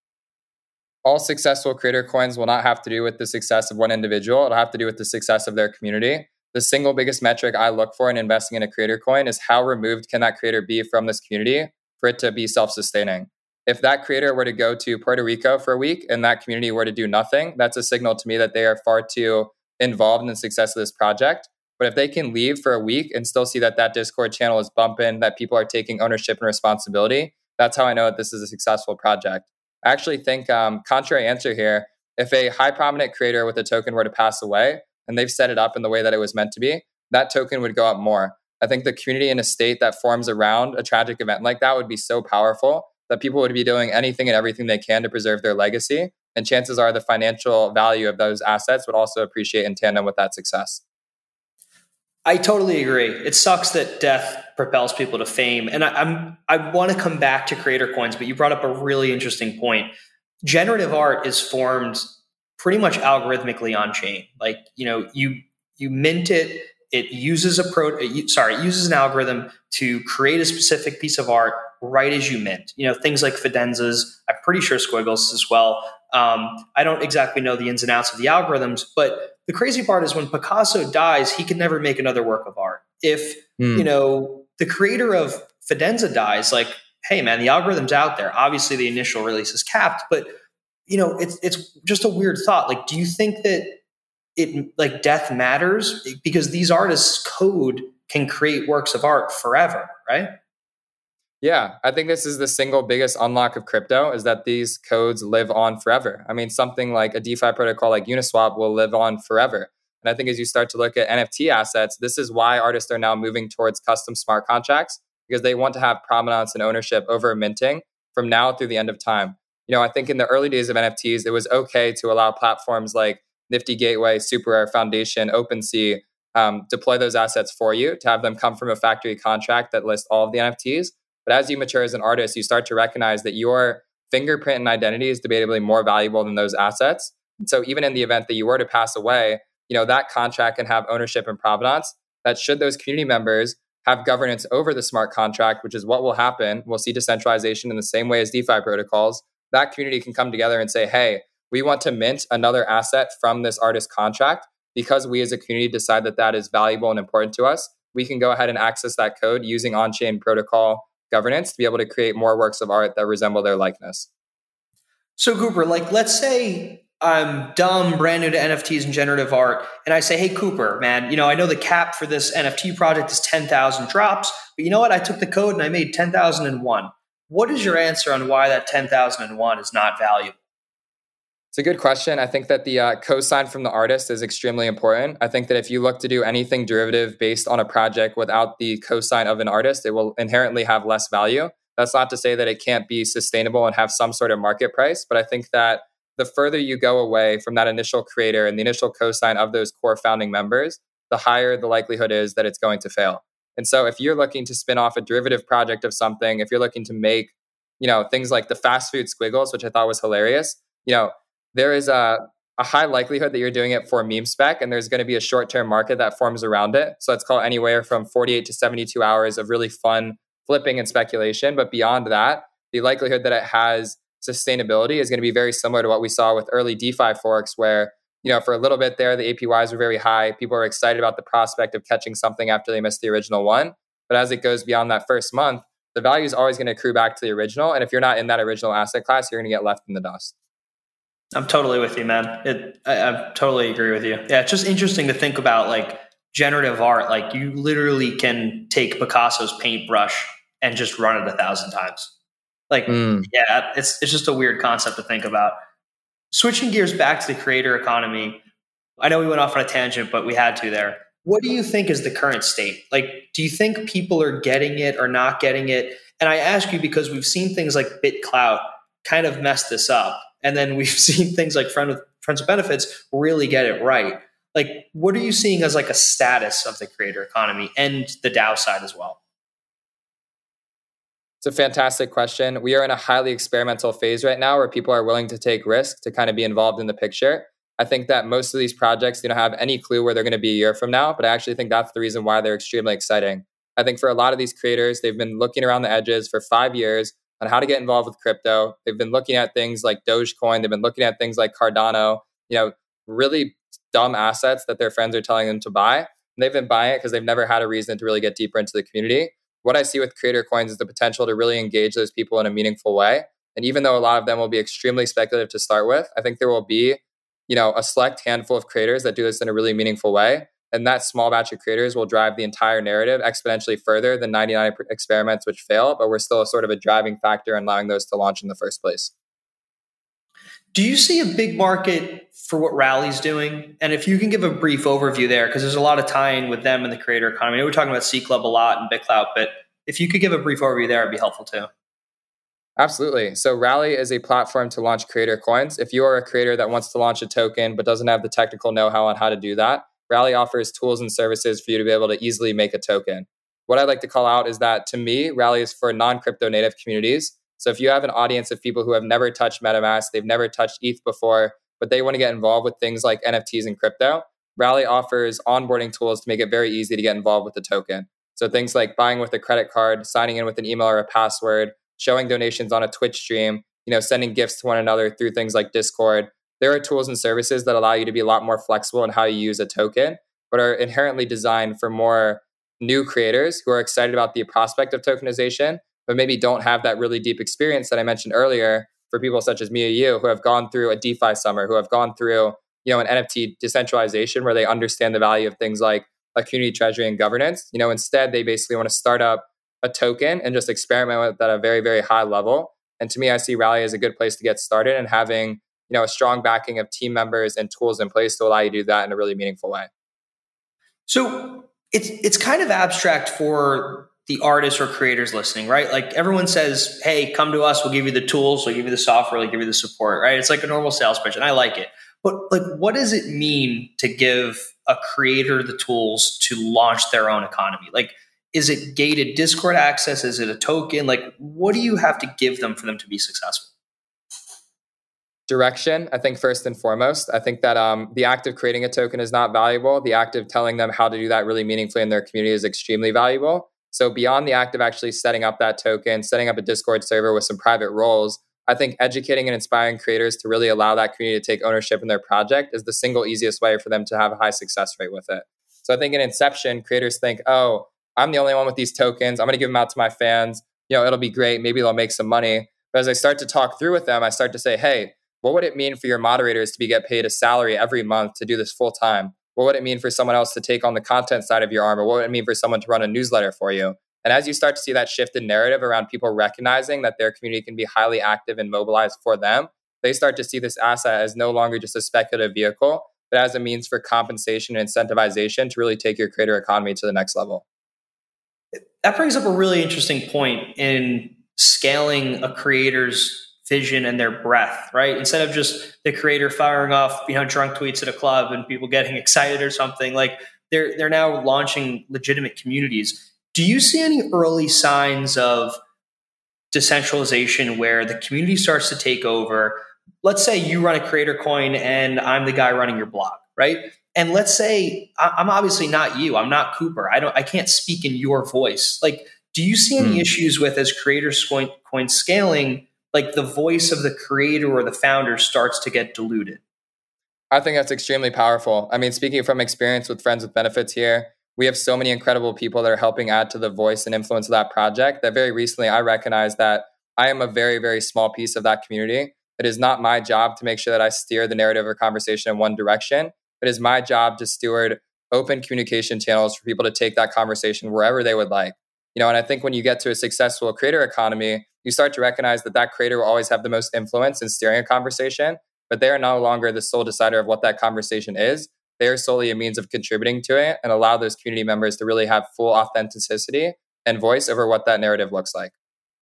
Speaker 3: All successful creator coins will not have to do with the success of one individual. It'll have to do with the success of their community. The single biggest metric I look for in investing in a creator coin is how removed can that creator be from this community for it to be self-sustaining. If that creator were to go to Puerto Rico for a week and that community were to do nothing, that's a signal to me that they are far too involved in the success of this project. But if they can leave for a week and still see that Discord channel is bumping, that people are taking ownership and responsibility, that's how I know that this is a successful project. I actually think, contrary answer here, if a high prominent creator with a token were to pass away, and they've set it up in the way that it was meant to be, that token would go up more. I think the community in a state that forms around a tragic event like that would be so powerful that people would be doing anything and everything they can to preserve their legacy. And chances are the financial value of those assets would also appreciate in tandem with that success.
Speaker 2: I totally agree. It sucks that death propels people to fame. And I want to come back to creator coins, but you brought up a really interesting point. Generative art is formed pretty much algorithmically on chain. Like, you mint it, it uses it uses an algorithm to create a specific piece of art right as you mint. Things like Fidenzas, I'm pretty sure Squiggles as well. I don't exactly know the ins and outs of the algorithms, but the crazy part is when Picasso dies, he can never make another work of art. If, the creator of Fidenza dies, like, hey man, the algorithm's out there. Obviously the initial release is capped, but it's just a weird thought. Like, do you think that death matters? Because these artists' code can create works of art forever, right?
Speaker 3: Yeah, I think this is the single biggest unlock of crypto is that these codes live on forever. I mean, something like a DeFi protocol like Uniswap will live on forever. And I think as you start to look at NFT assets, this is why artists are now moving towards custom smart contracts, because they want to have provenance and ownership over minting from now through the end of time. I think in the early days of NFTs, it was okay to allow platforms like Nifty Gateway, SuperRare, Foundation, OpenSea deploy those assets for you, to have them come from a factory contract that lists all of the NFTs. But as you mature as an artist, you start to recognize that your fingerprint and identity is debatably more valuable than those assets. And so even in the event that you were to pass away, that contract can have ownership and provenance, that should those community members have governance over the smart contract, which is what will happen. We'll see decentralization in the same way as DeFi protocols. That community can come together and say, hey, we want to mint another asset from this artist contract because we as a community decide that that is valuable and important to us. We can go ahead and access that code using on-chain protocol governance to be able to create more works of art that resemble their likeness.
Speaker 2: So Cooper, let's say I'm dumb, brand new to NFTs and generative art, and I say, hey, Cooper, man, I know the cap for this NFT project is 10,000 drops, but you know what? I took the code and I made 10,001. What is your answer on why that 10,001 is not valuable?
Speaker 3: It's a good question. I think that the cosign from the artist is extremely important. I think that if you look to do anything derivative based on a project without the cosign of an artist, it will inherently have less value. That's not to say that it can't be sustainable and have some sort of market price, but I think that the further you go away from that initial creator and the initial cosign of those core founding members, the higher the likelihood is that it's going to fail. And so if you're looking to spin off a derivative project of something, if you're looking to make, things like the fast food squiggles, which I thought was hilarious, there is a high likelihood that you're doing it for meme spec, and there's going to be a short-term market that forms around it. So let's call it anywhere from 48 to 72 hours of really fun flipping and speculation. But beyond that, the likelihood that it has sustainability is going to be very similar to what we saw with early DeFi forks, where, for a little bit there, the APYs were very high. People are excited about the prospect of catching something after they missed the original one. But as it goes beyond that first month, the value is always going to accrue back to the original. And if you're not in that original asset class, you're going to get left in the dust.
Speaker 2: I'm totally with you, man. I totally agree with you. Yeah, it's just interesting to think about generative art. You literally can take Picasso's paintbrush and just run it 1,000 times. Yeah, it's just a weird concept to think about. Switching gears back to the creator economy, I know we went off on a tangent, but we had to there. What do you think is the current state? Do you think people are getting it or not getting it? And I ask you because we've seen things like BitClout kind of mess this up. And then we've seen things like Friends with Benefits really get it right. What are you seeing as a status of the creator economy and the DAO side as well?
Speaker 3: It's a fantastic question. We are in a highly experimental phase right now where people are willing to take risks to kind of be involved in the picture. I think that most of these projects, don't have any clue where they're going to be a year from now, but I actually think that's the reason why they're extremely exciting. I think for a lot of these creators, they've been looking around the edges for 5 years on how to get involved with crypto. They've been looking at things like Dogecoin. They've been looking at things like Cardano, really dumb assets that their friends are telling them to buy. And they've been buying it because they've never had a reason to really get deeper into the community. What I see with creator coins is the potential to really engage those people in a meaningful way. And even though a lot of them will be extremely speculative to start with, I think there will be, a select handful of creators that do this in a really meaningful way. And that small batch of creators will drive the entire narrative exponentially further than 99 experiments which fail, but we're still a sort of a driving factor in allowing those to launch in the first place.
Speaker 2: Do you see a big market for what Rally's doing? And if you can give a brief overview there, because there's a lot of tie-in with them and the creator economy. I know we're talking about C Club a lot and BitClout, but if you could give a brief overview there, it'd be helpful too.
Speaker 3: Absolutely. So Rally is a platform to launch creator coins. If you are a creator that wants to launch a token but doesn't have the technical know-how on how to do that, Rally offers tools and services for you to be able to easily make a token. What I'd like to call out is that, to me, Rally is for non-crypto native communities. So if you have an audience of people who have never touched MetaMask, they've never touched ETH before, but they want to get involved with things like NFTs and crypto, Rally offers onboarding tools to make it very easy to get involved with the token. So things like buying with a credit card, signing in with an email or a password, showing donations on a Twitch stream, sending gifts to one another through things like Discord. There are tools and services that allow you to be a lot more flexible in how you use a token, but are inherently designed for more new creators who are excited about the prospect of tokenization, but maybe don't have that really deep experience that I mentioned earlier for people such as me or you who have gone through a DeFi summer, who have gone through an NFT decentralization where they understand the value of things like a community treasury and governance. Instead, they basically want to start up a token and just experiment with it at a very, very high level. And to me, I see Rally as a good place to get started and having a strong backing of team members and tools in place to allow you to do that in a really meaningful way.
Speaker 2: So it's kind of abstract for the artists or creators listening, right? Everyone says, hey, come to us, we'll give you the tools, we'll give you the software, we'll give you the support, right? It's like a normal sales pitch, and I like it. But like, what does it mean to give a creator the tools to launch their own economy? Like, is it gated Discord access? Is it a token? Like, what do you have to give them for them to be successful?
Speaker 3: Direction, I think first and foremost. I think that the act of creating a token is not valuable. The act of telling them how to do that really meaningfully in their community is extremely valuable. So beyond the act of actually setting up that token, setting up a Discord server with some private roles, I think educating and inspiring creators to really allow that community to take ownership in their project is the single easiest way for them to have a high success rate with it. So I think in inception, creators think, oh, I'm the only one with these tokens. I'm going to give them out to my fans. It'll be great. Maybe they'll make some money. But as I start to talk through with them, I start to say, hey, what would it mean for your moderators to get paid a salary every month to do this full time? What would it mean for someone else to take on the content side of your arm? Or what would it mean for someone to run a newsletter for you? And as you start to see that shift in narrative around people recognizing that their community can be highly active and mobilized for them, they start to see this asset as no longer just a speculative vehicle, but as a means for compensation and incentivization to really take your creator economy to the next level.
Speaker 2: That brings up a really interesting point in scaling a creator's vision and their breath, right? Instead of just the creator firing off, drunk tweets at a club and people getting excited or something, like they're now launching legitimate communities. Do you see any early signs of decentralization where the community starts to take over? Let's say you run a creator coin and I'm the guy running your blog, right? And let's say I'm obviously not you. I'm not Cooper. I can't speak in your voice. Like, do you see any issues with, as creators coin scaling, like the voice of the creator or the founder starts to get diluted?
Speaker 3: I think that's extremely powerful. I mean, speaking from experience with Friends with Benefits here, we have so many incredible people that are helping add to the voice and influence of that project that very recently I recognized that I am a very, very small piece of that community. It is not my job to make sure that I steer the narrative or conversation in one direction. It is my job to steward open communication channels for people to take that conversation wherever they would like. And I think when you get to a successful creator economy, you start to recognize that that creator will always have the most influence in steering a conversation, but they are no longer the sole decider of what that conversation is. They are solely a means of contributing to it and allow those community members to really have full authenticity and voice over what that narrative looks like.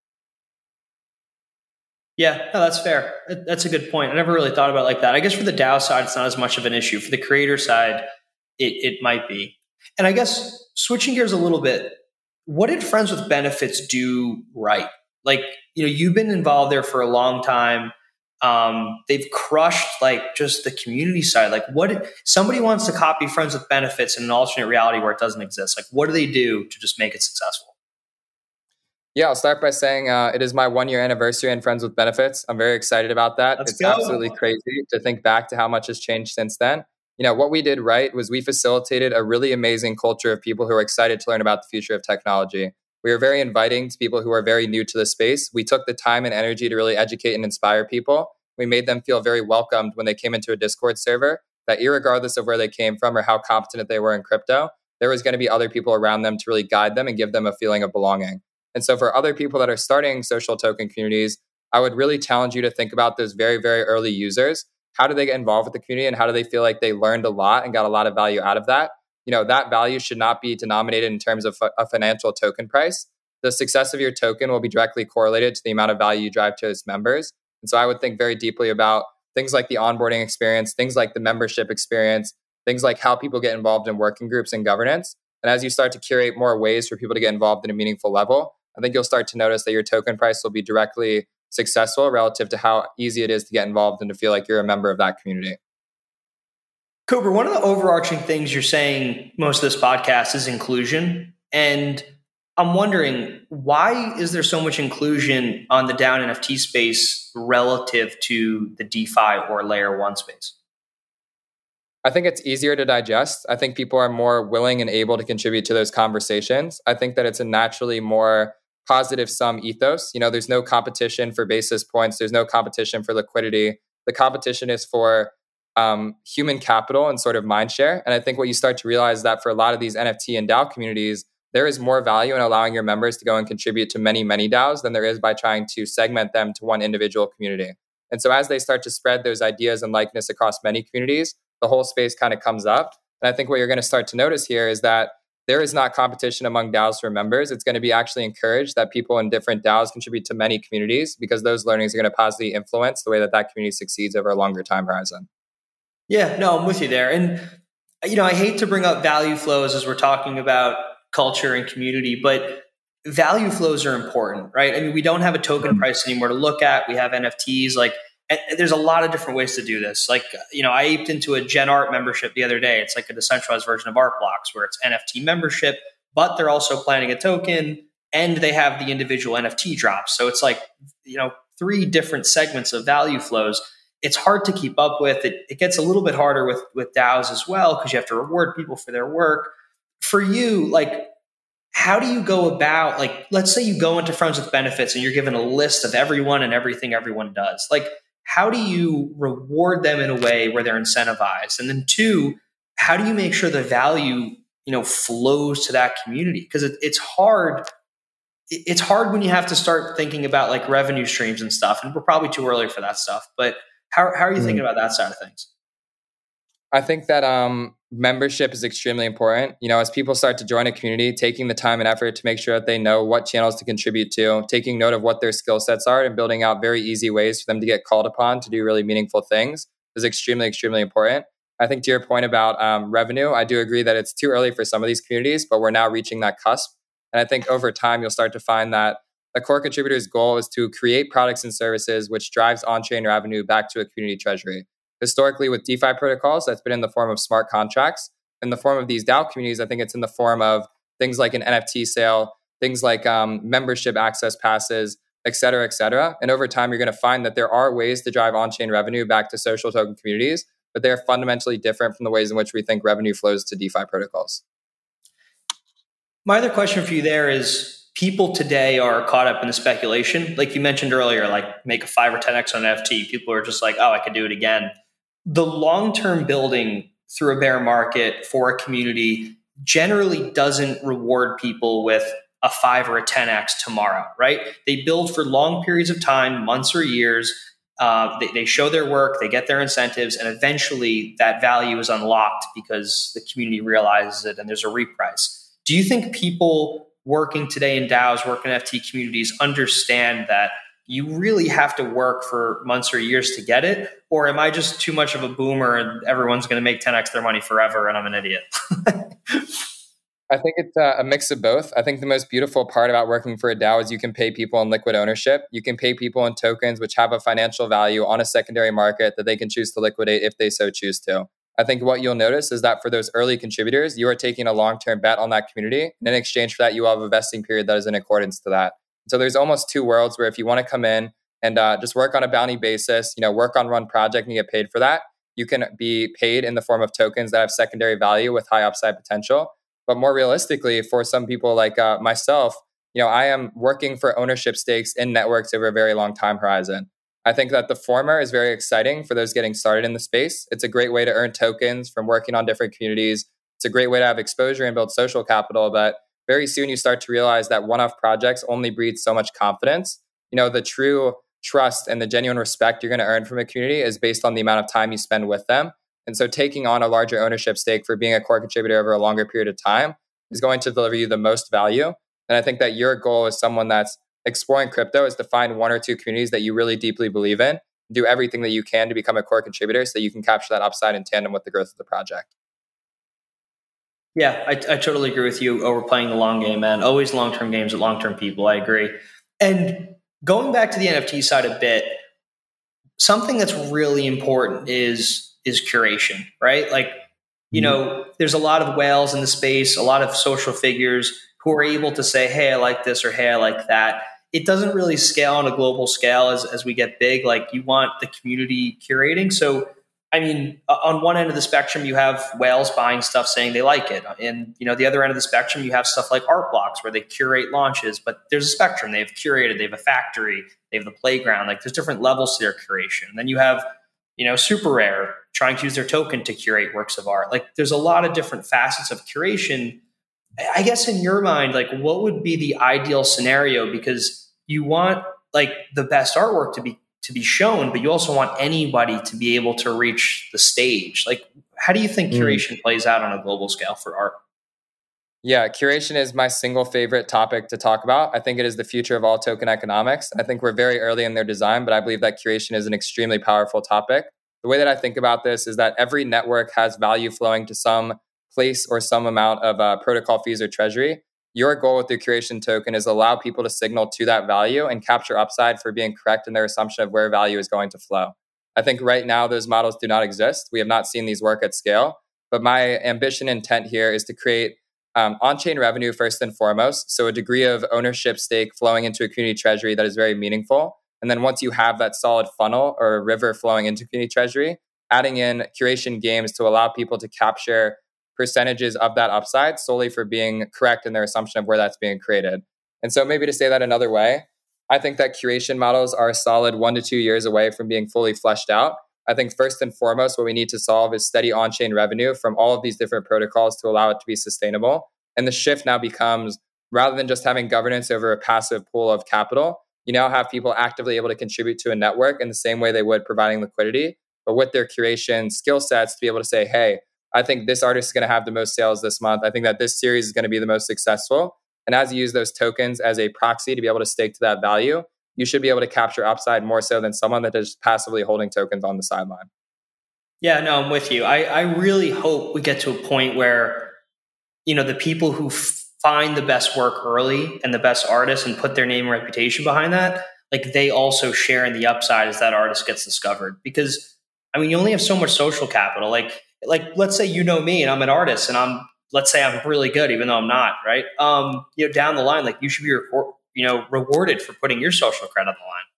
Speaker 2: Yeah, no, that's fair. That's a good point. I never really thought about it like that. I guess for the DAO side, it's not as much of an issue. For the creator side, it might be. And I guess switching gears a little bit, what did Friends with Benefits do right? Like, you've been involved there for a long time. They've crushed like just the community side. Like, what somebody wants to copy Friends with Benefits in an alternate reality where it doesn't exist. Like, what do they do to just make it successful?
Speaker 3: Yeah, I'll start by saying it is my 1 year anniversary in Friends with Benefits. I'm very excited about that. It's absolutely crazy to think back to how much has changed since then. What we did right was we facilitated a really amazing culture of people who are excited to learn about the future of technology. We were very inviting to people who are very new to the space. We took the time and energy to really educate and inspire people. We made them feel very welcomed when they came into a Discord server, that irregardless of where they came from or how competent they were in crypto, there was going to be other people around them to really guide them and give them a feeling of belonging. And so for other people that are starting social token communities, I would really challenge you to think about those very, very early users. How do they get involved with the community and how do they feel like they learned a lot and got a lot of value out of that? That value should not be denominated in terms of a financial token price. The success of your token will be directly correlated to the amount of value you drive to its members. And so I would think very deeply about things like the onboarding experience, things like the membership experience, things like how people get involved in working groups and governance. And as you start to curate more ways for people to get involved in a meaningful level, I think you'll start to notice that your token price will be directly successful relative to how easy it is to get involved and to feel like you're a member of that community.
Speaker 2: Cooper, one of the overarching things you're saying most of this podcast is inclusion. And I'm wondering, why is there so much inclusion on the DAO NFT space relative to the DeFi or layer one space?
Speaker 3: I think it's easier to digest. I think people are more willing and able to contribute to those conversations. I think that it's a naturally more positive sum ethos. There's no competition for basis points. There's no competition for liquidity. The competition is for human capital and sort of mind share. And I think what you start to realize is that for a lot of these NFT and DAO communities, there is more value in allowing your members to go and contribute to many, many DAOs than there is by trying to segment them to one individual community. And so as they start to spread those ideas and likeness across many communities, the whole space kind of comes up. And I think what you're going to start to notice here is that there is not competition among DAOs for members. It's going to be actually encouraged that people in different DAOs contribute to many communities because those learnings are going to positively influence the way that that community succeeds over a longer time horizon.
Speaker 2: Yeah, no, I'm with you there. And, I hate to bring up value flows as we're talking about culture and community, but value flows are important, right? I mean, we don't have a token price anymore to look at. We have NFTs. Like, and there's a lot of different ways to do this. Like, I aped into a Gen Art membership the other day. It's like a decentralized version of Art Blocks where it's NFT membership, but they're also planning a token and they have the individual NFT drops. So it's like, three different segments of value flows. It's hard to keep up with. It gets a little bit harder with DAOs as well because you have to reward people for their work. For you, like, how do you go about, like, let's say you go into Friends with Benefits and you're given a list of everyone and everything everyone does. Like, how do you reward them in a way where they're incentivized? And then two, how do you make sure the value, flows to that community? Because it's hard. It's hard when you have to start thinking about like revenue streams and stuff. And we're probably too early for that stuff. But how are you thinking about that side of things?
Speaker 3: I think that membership is extremely important. As people start to join a community, taking the time and effort to make sure that they know what channels to contribute to, taking note of what their skill sets are, and building out very easy ways for them to get called upon to do really meaningful things is extremely, extremely important. I think to your point about revenue, I do agree that it's too early for some of these communities, but we're now reaching that cusp. And I think over time, you'll start to find that a core contributor's goal is to create products and services which drives on-chain revenue back to a community treasury. Historically, with DeFi protocols, that's been in the form of smart contracts. In the form of these DAO communities, I think it's in the form of things like an NFT sale, things like membership access passes, et cetera, et cetera. And over time, you're going to find that there are ways to drive on-chain revenue back to social token communities, but they're fundamentally different from the ways in which we think revenue flows to DeFi protocols.
Speaker 2: My other question for you there is, people today are caught up in the speculation. Like you mentioned earlier, like make a 5 or 10x on NFT. People are just like, oh, I could do it again. The long-term building through a bear market for a community generally doesn't reward people with a 5 or a 10x tomorrow, right? They build for long periods of time, months or years. They show their work, they get their incentives, and eventually that value is unlocked because the community realizes it and there's a reprice. Do you think people working today in DAOs, working in NFT communities understand that you really have to work for months or years to get it? Or am I just too much of a boomer and everyone's going to make 10x their money forever and I'm an idiot?
Speaker 3: I think it's a mix of both. I think the most beautiful part about working for a DAO is you can pay people in liquid ownership. You can pay people in tokens which have a financial value on a secondary market that they can choose to liquidate if they so choose to. I think what you'll notice is that for those early contributors, you are taking a long-term bet on that community. And in exchange for that, you will have a vesting period that is in accordance to that. So there's almost two worlds where if you want to come in and just work on a bounty basis, work on one project and get paid for that, you can be paid in the form of tokens that have secondary value with high upside potential. But more realistically, for some people like myself, I am working for ownership stakes in networks over a very long time horizon. I think that the former is very exciting for those getting started in the space. It's a great way to earn tokens from working on different communities. It's a great way to have exposure and build social capital. But very soon you start to realize that one-off projects only breed so much confidence. The true trust and the genuine respect you're going to earn from a community is based on the amount of time you spend with them. And so taking on a larger ownership stake for being a core contributor over a longer period of time is going to deliver you the most value. And I think that your goal as someone that's exploring crypto is to find one or two communities that you really deeply believe in, do everything that you can to become a core contributor so that you can capture that upside in tandem with the growth of the project.
Speaker 2: Yeah, I totally agree with you. We're playing the long game, man. Always long-term games with long-term people. I agree. And going back to the NFT side a bit, something that's really important is curation, right? Like, there's a lot of whales in the space, a lot of social figures who are able to say, hey, I like this, or hey, I like that. It doesn't really scale on a global scale as we get big. Like, you want the community curating. So, I mean, on one end of the spectrum, you have whales buying stuff saying they like it. And, the other end of the spectrum, you have stuff like Art Blocks where they curate launches, but there's a spectrum. They have curated, they have a factory, they have the playground. Like, there's different levels to their curation. And then you have, Super Rare trying to use their token to curate works of art. Like, there's a lot of different facets of curation. I guess in your mind, like, what would be the ideal scenario? Because you want like the best artwork to be shown, but you also want anybody to be able to reach the stage. Like, how do you think curation plays out on a global scale for art?
Speaker 3: Yeah, curation is my single favorite topic to talk about. I think it is the future of all token economics. I think we're very early in their design, but I believe that curation is an extremely powerful topic. The way that I think about this is that every network has value flowing to some place or some amount of protocol fees or treasury. Your goal with the curation token is allow people to signal to that value and capture upside for being correct in their assumption of where value is going to flow. I think right now those models do not exist. We have not seen these work at scale. But my ambition and intent here is to create on-chain revenue first and foremost. So a degree of ownership stake flowing into a community treasury that is very meaningful. And then once you have that solid funnel or a river flowing into community treasury, adding in curation games to allow people to capture percentages of that upside solely for being correct in their assumption of where that's being created. And so maybe to say that another way, I think that curation models are a solid 1 to 2 years away from being fully fleshed out. I think first and foremost, what we need to solve is steady on-chain revenue from all of these different protocols to allow it to be sustainable. And the shift now becomes, rather than just having governance over a passive pool of capital, you now have people actively able to contribute to a network in the same way they would providing liquidity, but with their curation skill sets to be able to say, hey, I think this artist is going to have the most sales this month. I think that this series is going to be the most successful. And as you use those tokens as a proxy to be able to stake to that value, you should be able to capture upside more so than someone that is passively holding tokens on the sideline.
Speaker 2: Yeah, no, I'm with you. I really hope we get to a point where, the people who find the best work early and the best artists and put their name and reputation behind that, like they also share in the upside as that artist gets discovered. Because, you only have so much social capital. Like let's say you know me and I'm an artist and let's say I'm really good, even though I'm not, right? Down the line, like you should be rewarded for putting your social credit on the line.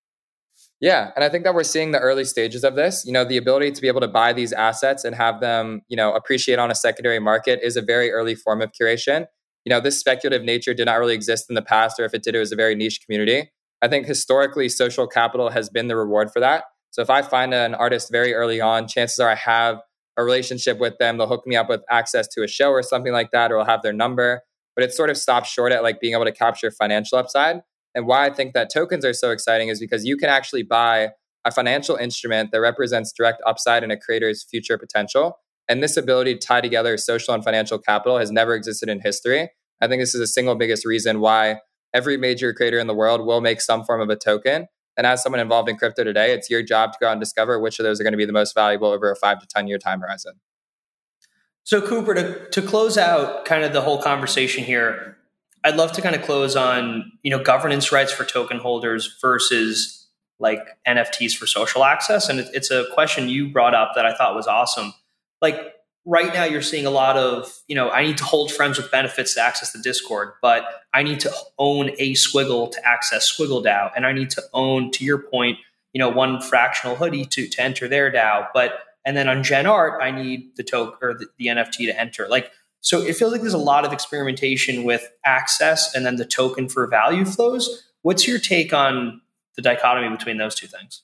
Speaker 3: Yeah. And I think that we're seeing the early stages of this. The ability to be able to buy these assets and have them, appreciate on a secondary market is a very early form of curation. This speculative nature did not really exist in the past, or if it did, it was a very niche community. I think historically, social capital has been the reward for that. So if I find an artist very early on, chances are I have a relationship with them. They'll hook me up with access to a show or something like that, or I'll have their number. But it sort of stops short at like being able to capture financial upside. And why I think that tokens are so exciting is because you can actually buy a financial instrument that represents direct upside in a creator's future potential. And this ability to tie together social and financial capital has never existed in history. I think this is the single biggest reason why every major creator in the world will make some form of a token. And as someone involved in crypto today, it's your job to go out and discover which of those are going to be the most valuable over a 5 to 10 year time horizon.
Speaker 2: So Cooper, to close out kind of the whole conversation here, I'd love to kind of close on, governance rights for token holders versus like NFTs for social access. And it's a question you brought up that I thought was awesome. Like right now you're seeing a lot of, I need to hold friends with benefits to access the Discord, but I need to own a Squiggle to access Squiggle DAO. And I need to own, to your point, one fractional hoodie to enter their DAO. And then on Gen Art, I need the token or the NFT to enter. So it feels like there's a lot of experimentation with access and then the token for value flows. What's your take on the dichotomy between those two things?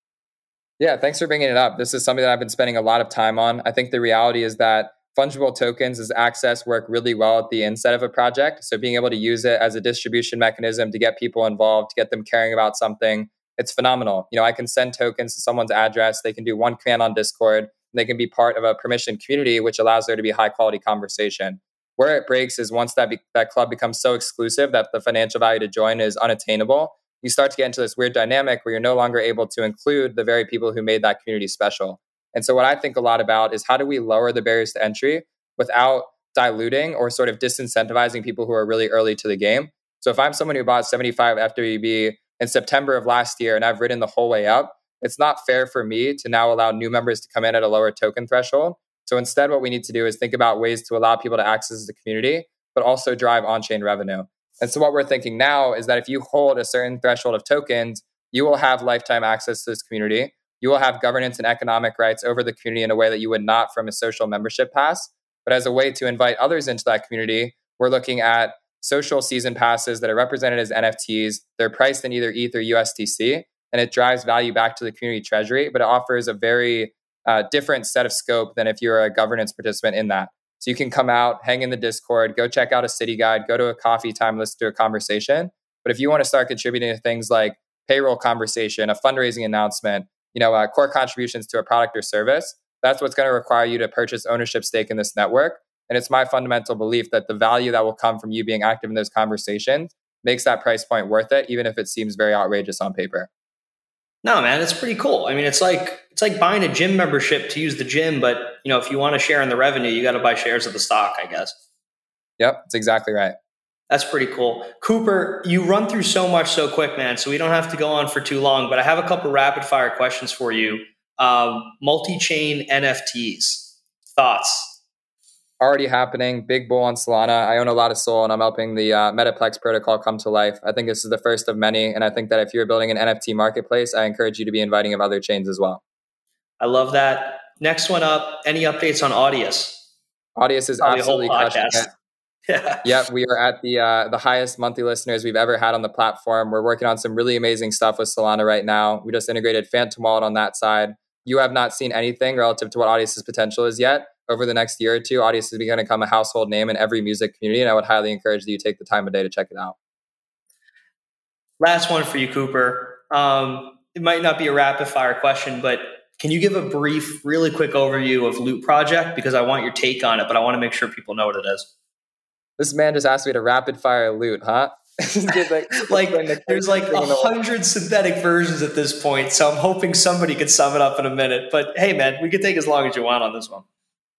Speaker 3: Yeah, thanks for bringing it up. This is something that I've been spending a lot of time on. I think the reality is that fungible tokens as access work really well at the inset of a project. So being able to use it as a distribution mechanism to get people involved, to get them caring about something, it's phenomenal. I can send tokens to someone's address. They can do one command on Discord. They can be part of a permissioned community, which allows there to be high quality conversation. Where it breaks is once that club becomes so exclusive that the financial value to join is unattainable, you start to get into this weird dynamic where you're no longer able to include the very people who made that community special. And so what I think a lot about is how do we lower the barriers to entry without diluting or sort of disincentivizing people who are really early to the game. So if I'm someone who bought 75 FWB in September of last year and I've ridden the whole way up, it's not fair for me to now allow new members to come in at a lower token threshold. So instead, what we need to do is think about ways to allow people to access the community, but also drive on-chain revenue. And so what we're thinking now is that if you hold a certain threshold of tokens, you will have lifetime access to this community. You will have governance and economic rights over the community in a way that you would not from a social membership pass. But as a way to invite others into that community, we're looking at social season passes that are represented as NFTs. They're priced in either ETH or USDC. And it drives value back to the community treasury, but it offers a very different set of scope than if you're a governance participant in that. So you can come out, hang in the Discord, go check out a city guide, go to a coffee time, listen to a conversation. But if you want to start contributing to things like payroll conversation, a fundraising announcement, core contributions to a product or service, that's what's going to require you to purchase ownership stake in this network. And it's my fundamental belief that the value that will come from you being active in those conversations makes that price point worth it, even if it seems very outrageous on paper.
Speaker 2: No, man, it's pretty cool. It's like it's like buying a gym membership to use the gym, but if you want to share in the revenue, you got to buy shares of the stock, I guess.
Speaker 3: Yep, that's exactly right.
Speaker 2: That's pretty cool. Cooper, you run through so much so quick, man, so we don't have to go on for too long, but I have a couple rapid fire questions for you. Multi-chain NFTs, thoughts?
Speaker 3: Already happening. Big bull on Solana. I own a lot of Sol, and I'm helping the Metaplex protocol come to life. I think this is the first of many, and I think that if you're building an NFT marketplace, I encourage you to be inviting of other chains as well.
Speaker 2: I love that. Next one up, any updates on Audius?
Speaker 3: Audius is absolutely crushing it. Yeah, we are at the highest monthly listeners we've ever had on the platform. We're working on some really amazing stuff with Solana right now. We just integrated Phantom Wallet on that side. You have not seen anything relative to what Audius's potential is yet. Over the next year or two, Audius is going to become a household name in every music community, and I would highly encourage that you take the time of day to check it out.
Speaker 2: Last one for you, Cooper. It might not be a rapid fire question, but can you give a brief, really quick overview of Loot Project? Because I want your take on it, but I want to make sure people know what it is.
Speaker 3: This man just asked me to rapid fire Loot, huh?
Speaker 2: There's like 100 synthetic versions at this point, so I'm hoping somebody could sum it up in a minute. But hey, man, we could take as long as you want on this one.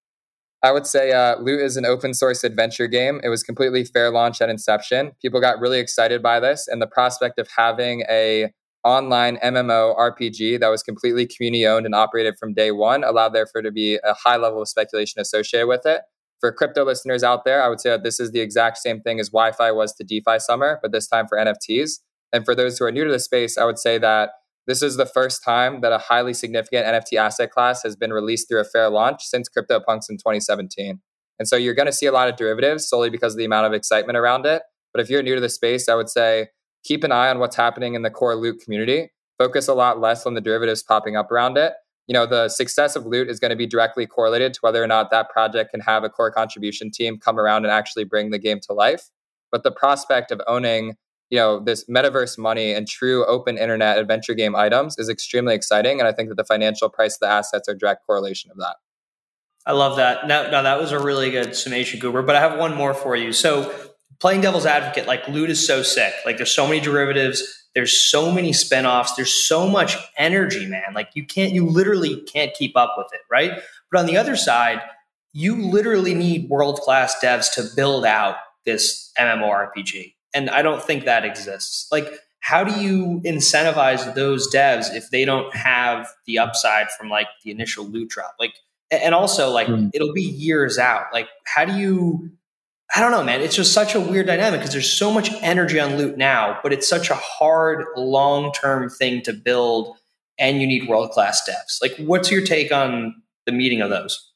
Speaker 3: I would say Loot is an open source adventure game. It was completely fair launch at inception. People got really excited by this, and the prospect of having a online MMO RPG that was completely community owned and operated from day one allowed there to be a high level of speculation associated with it. For crypto listeners out there, I would say that this is the exact same thing as Wi-Fi was to DeFi Summer, but this time for NFTs. And for those who are new to the space, I would say that this is the first time that a highly significant NFT asset class has been released through a fair launch since CryptoPunks in 2017. And so you're going to see a lot of derivatives solely because of the amount of excitement around it. But if you're new to the space, I would say keep an eye on what's happening in the core Loot community. Focus a lot less on the derivatives popping up around it. The success of Loot is going to be directly correlated to whether or not that project can have a core contribution team come around and actually bring the game to life. But the prospect of owning this metaverse money and true open internet adventure game items is extremely exciting. And I think that the financial price of the assets are a direct correlation of that.
Speaker 2: I love that. Now that was a really good summation, Cooper, but I have one more for you. So playing devil's advocate, like Loot is so sick. Like there's so many derivatives. There's so many spinoffs. There's so much energy, man. Like you literally can't keep up with it. Right. But on the other side, you literally need world-class devs to build out this MMORPG. And I don't think that exists. Like, how do you incentivize those devs if they don't have the upside from like the initial Loot drop? Like, and also like it'll be years out. Like, how do you, I don't know, man. It's just such a weird dynamic because there's so much energy on Loot now, but it's such a hard long-term thing to build and you need world-class devs. Like, what's your take on the meeting of those?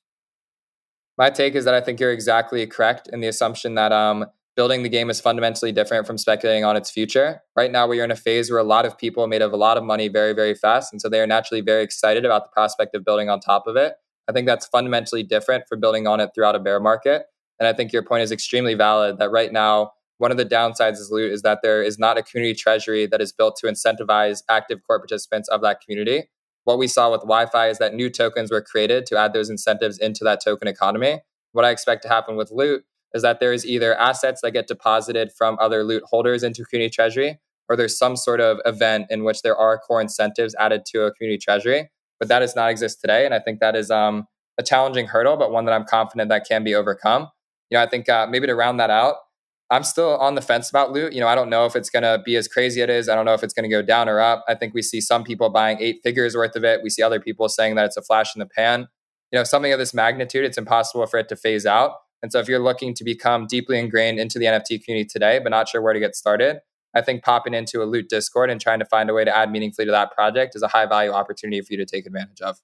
Speaker 3: My take is that I think you're exactly correct in the assumption that, building the game is fundamentally different from speculating on its future. Right now, we are in a phase where a lot of people made up a lot of money very, very fast. And so they are naturally very excited about the prospect of building on top of it. I think that's fundamentally different from building on it throughout a bear market. And I think your point is extremely valid that right now, one of the downsides of Loot is that there is not a community treasury that is built to incentivize active core participants of that community. What we saw with Wi-Fi is that new tokens were created to add those incentives into that token economy. What I expect to happen with Loot is that there is either assets that get deposited from other Loot holders into community treasury, or there's some sort of event in which there are core incentives added to a community treasury. But that does not exist today. And I think that is a challenging hurdle, but one that I'm confident that can be overcome. I think maybe to round that out, I'm still on the fence about Loot. I don't know if it's going to be as crazy as it is. I don't know if it's going to go down or up. I think we see some people buying 8 figures worth of it. We see other people saying that it's a flash in the pan. Something of this magnitude, it's impossible for it to phase out. And so if you're looking to become deeply ingrained into the NFT community today, but not sure where to get started, I think popping into a Loot Discord and trying to find a way to add meaningfully to that project is a high value opportunity for you to take advantage of.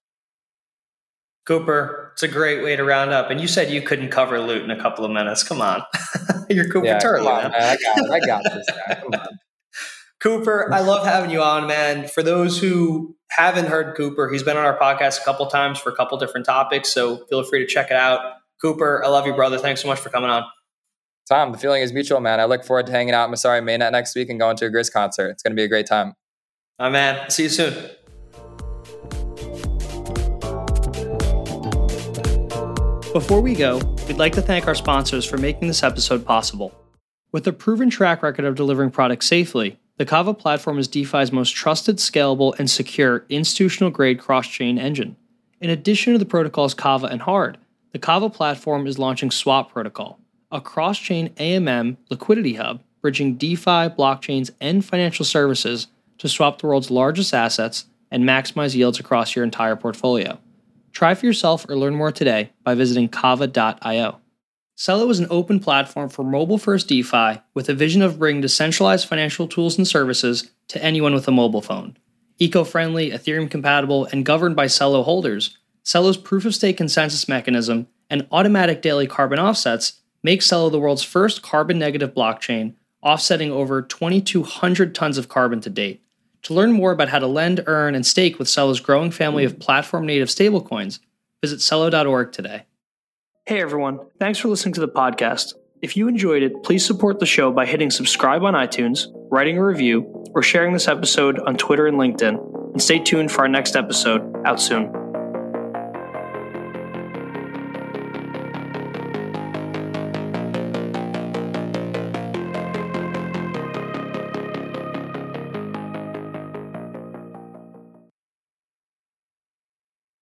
Speaker 2: Cooper, it's a great way to round up. And you said you couldn't cover Loot in a couple of minutes. Come on. You're Cooper Turley, man.
Speaker 3: I got this guy. Come on.
Speaker 2: Cooper, I love having you on, man. For those who haven't heard Cooper, he's been on our podcast a couple times for a couple different topics. So feel free to check it out. Cooper, I love you, brother. Thanks so much for coming on.
Speaker 3: Tom, the feeling is mutual, man. I look forward to hanging out in Masari Mainnet next week and going to a Grizz concert. It's going to be a great time.
Speaker 2: All right, man. See you soon. Before we go, we'd like to thank our sponsors for making this episode possible. With a proven track record of delivering products safely, The Kava platform is DeFi's most trusted, scalable, and secure institutional-grade cross-chain engine. In addition to the protocols Kava and Hard, the Kava platform is launching Swap Protocol, a cross-chain AMM liquidity hub bridging DeFi, blockchains, and financial services to swap the world's largest assets and maximize yields across your entire portfolio. Try for yourself or learn more today by visiting kava.io. Celo is an open platform for mobile-first DeFi with a vision of bringing decentralized financial tools and services to anyone with a mobile phone. Eco-friendly, Ethereum-compatible, and governed by Celo holders, Celo's proof-of-stake consensus mechanism and automatic daily carbon offsets make Celo the world's first carbon-negative blockchain, offsetting over 2,200 tons of carbon to date. To learn more about how to lend, earn, and stake with Celo's growing family of platform-native stablecoins, visit Celo.org today. Hey everyone, thanks for listening to the podcast. If you enjoyed it, please support the show by hitting subscribe on iTunes, writing a review, or sharing this episode on Twitter and LinkedIn. And stay tuned for our next episode, out soon.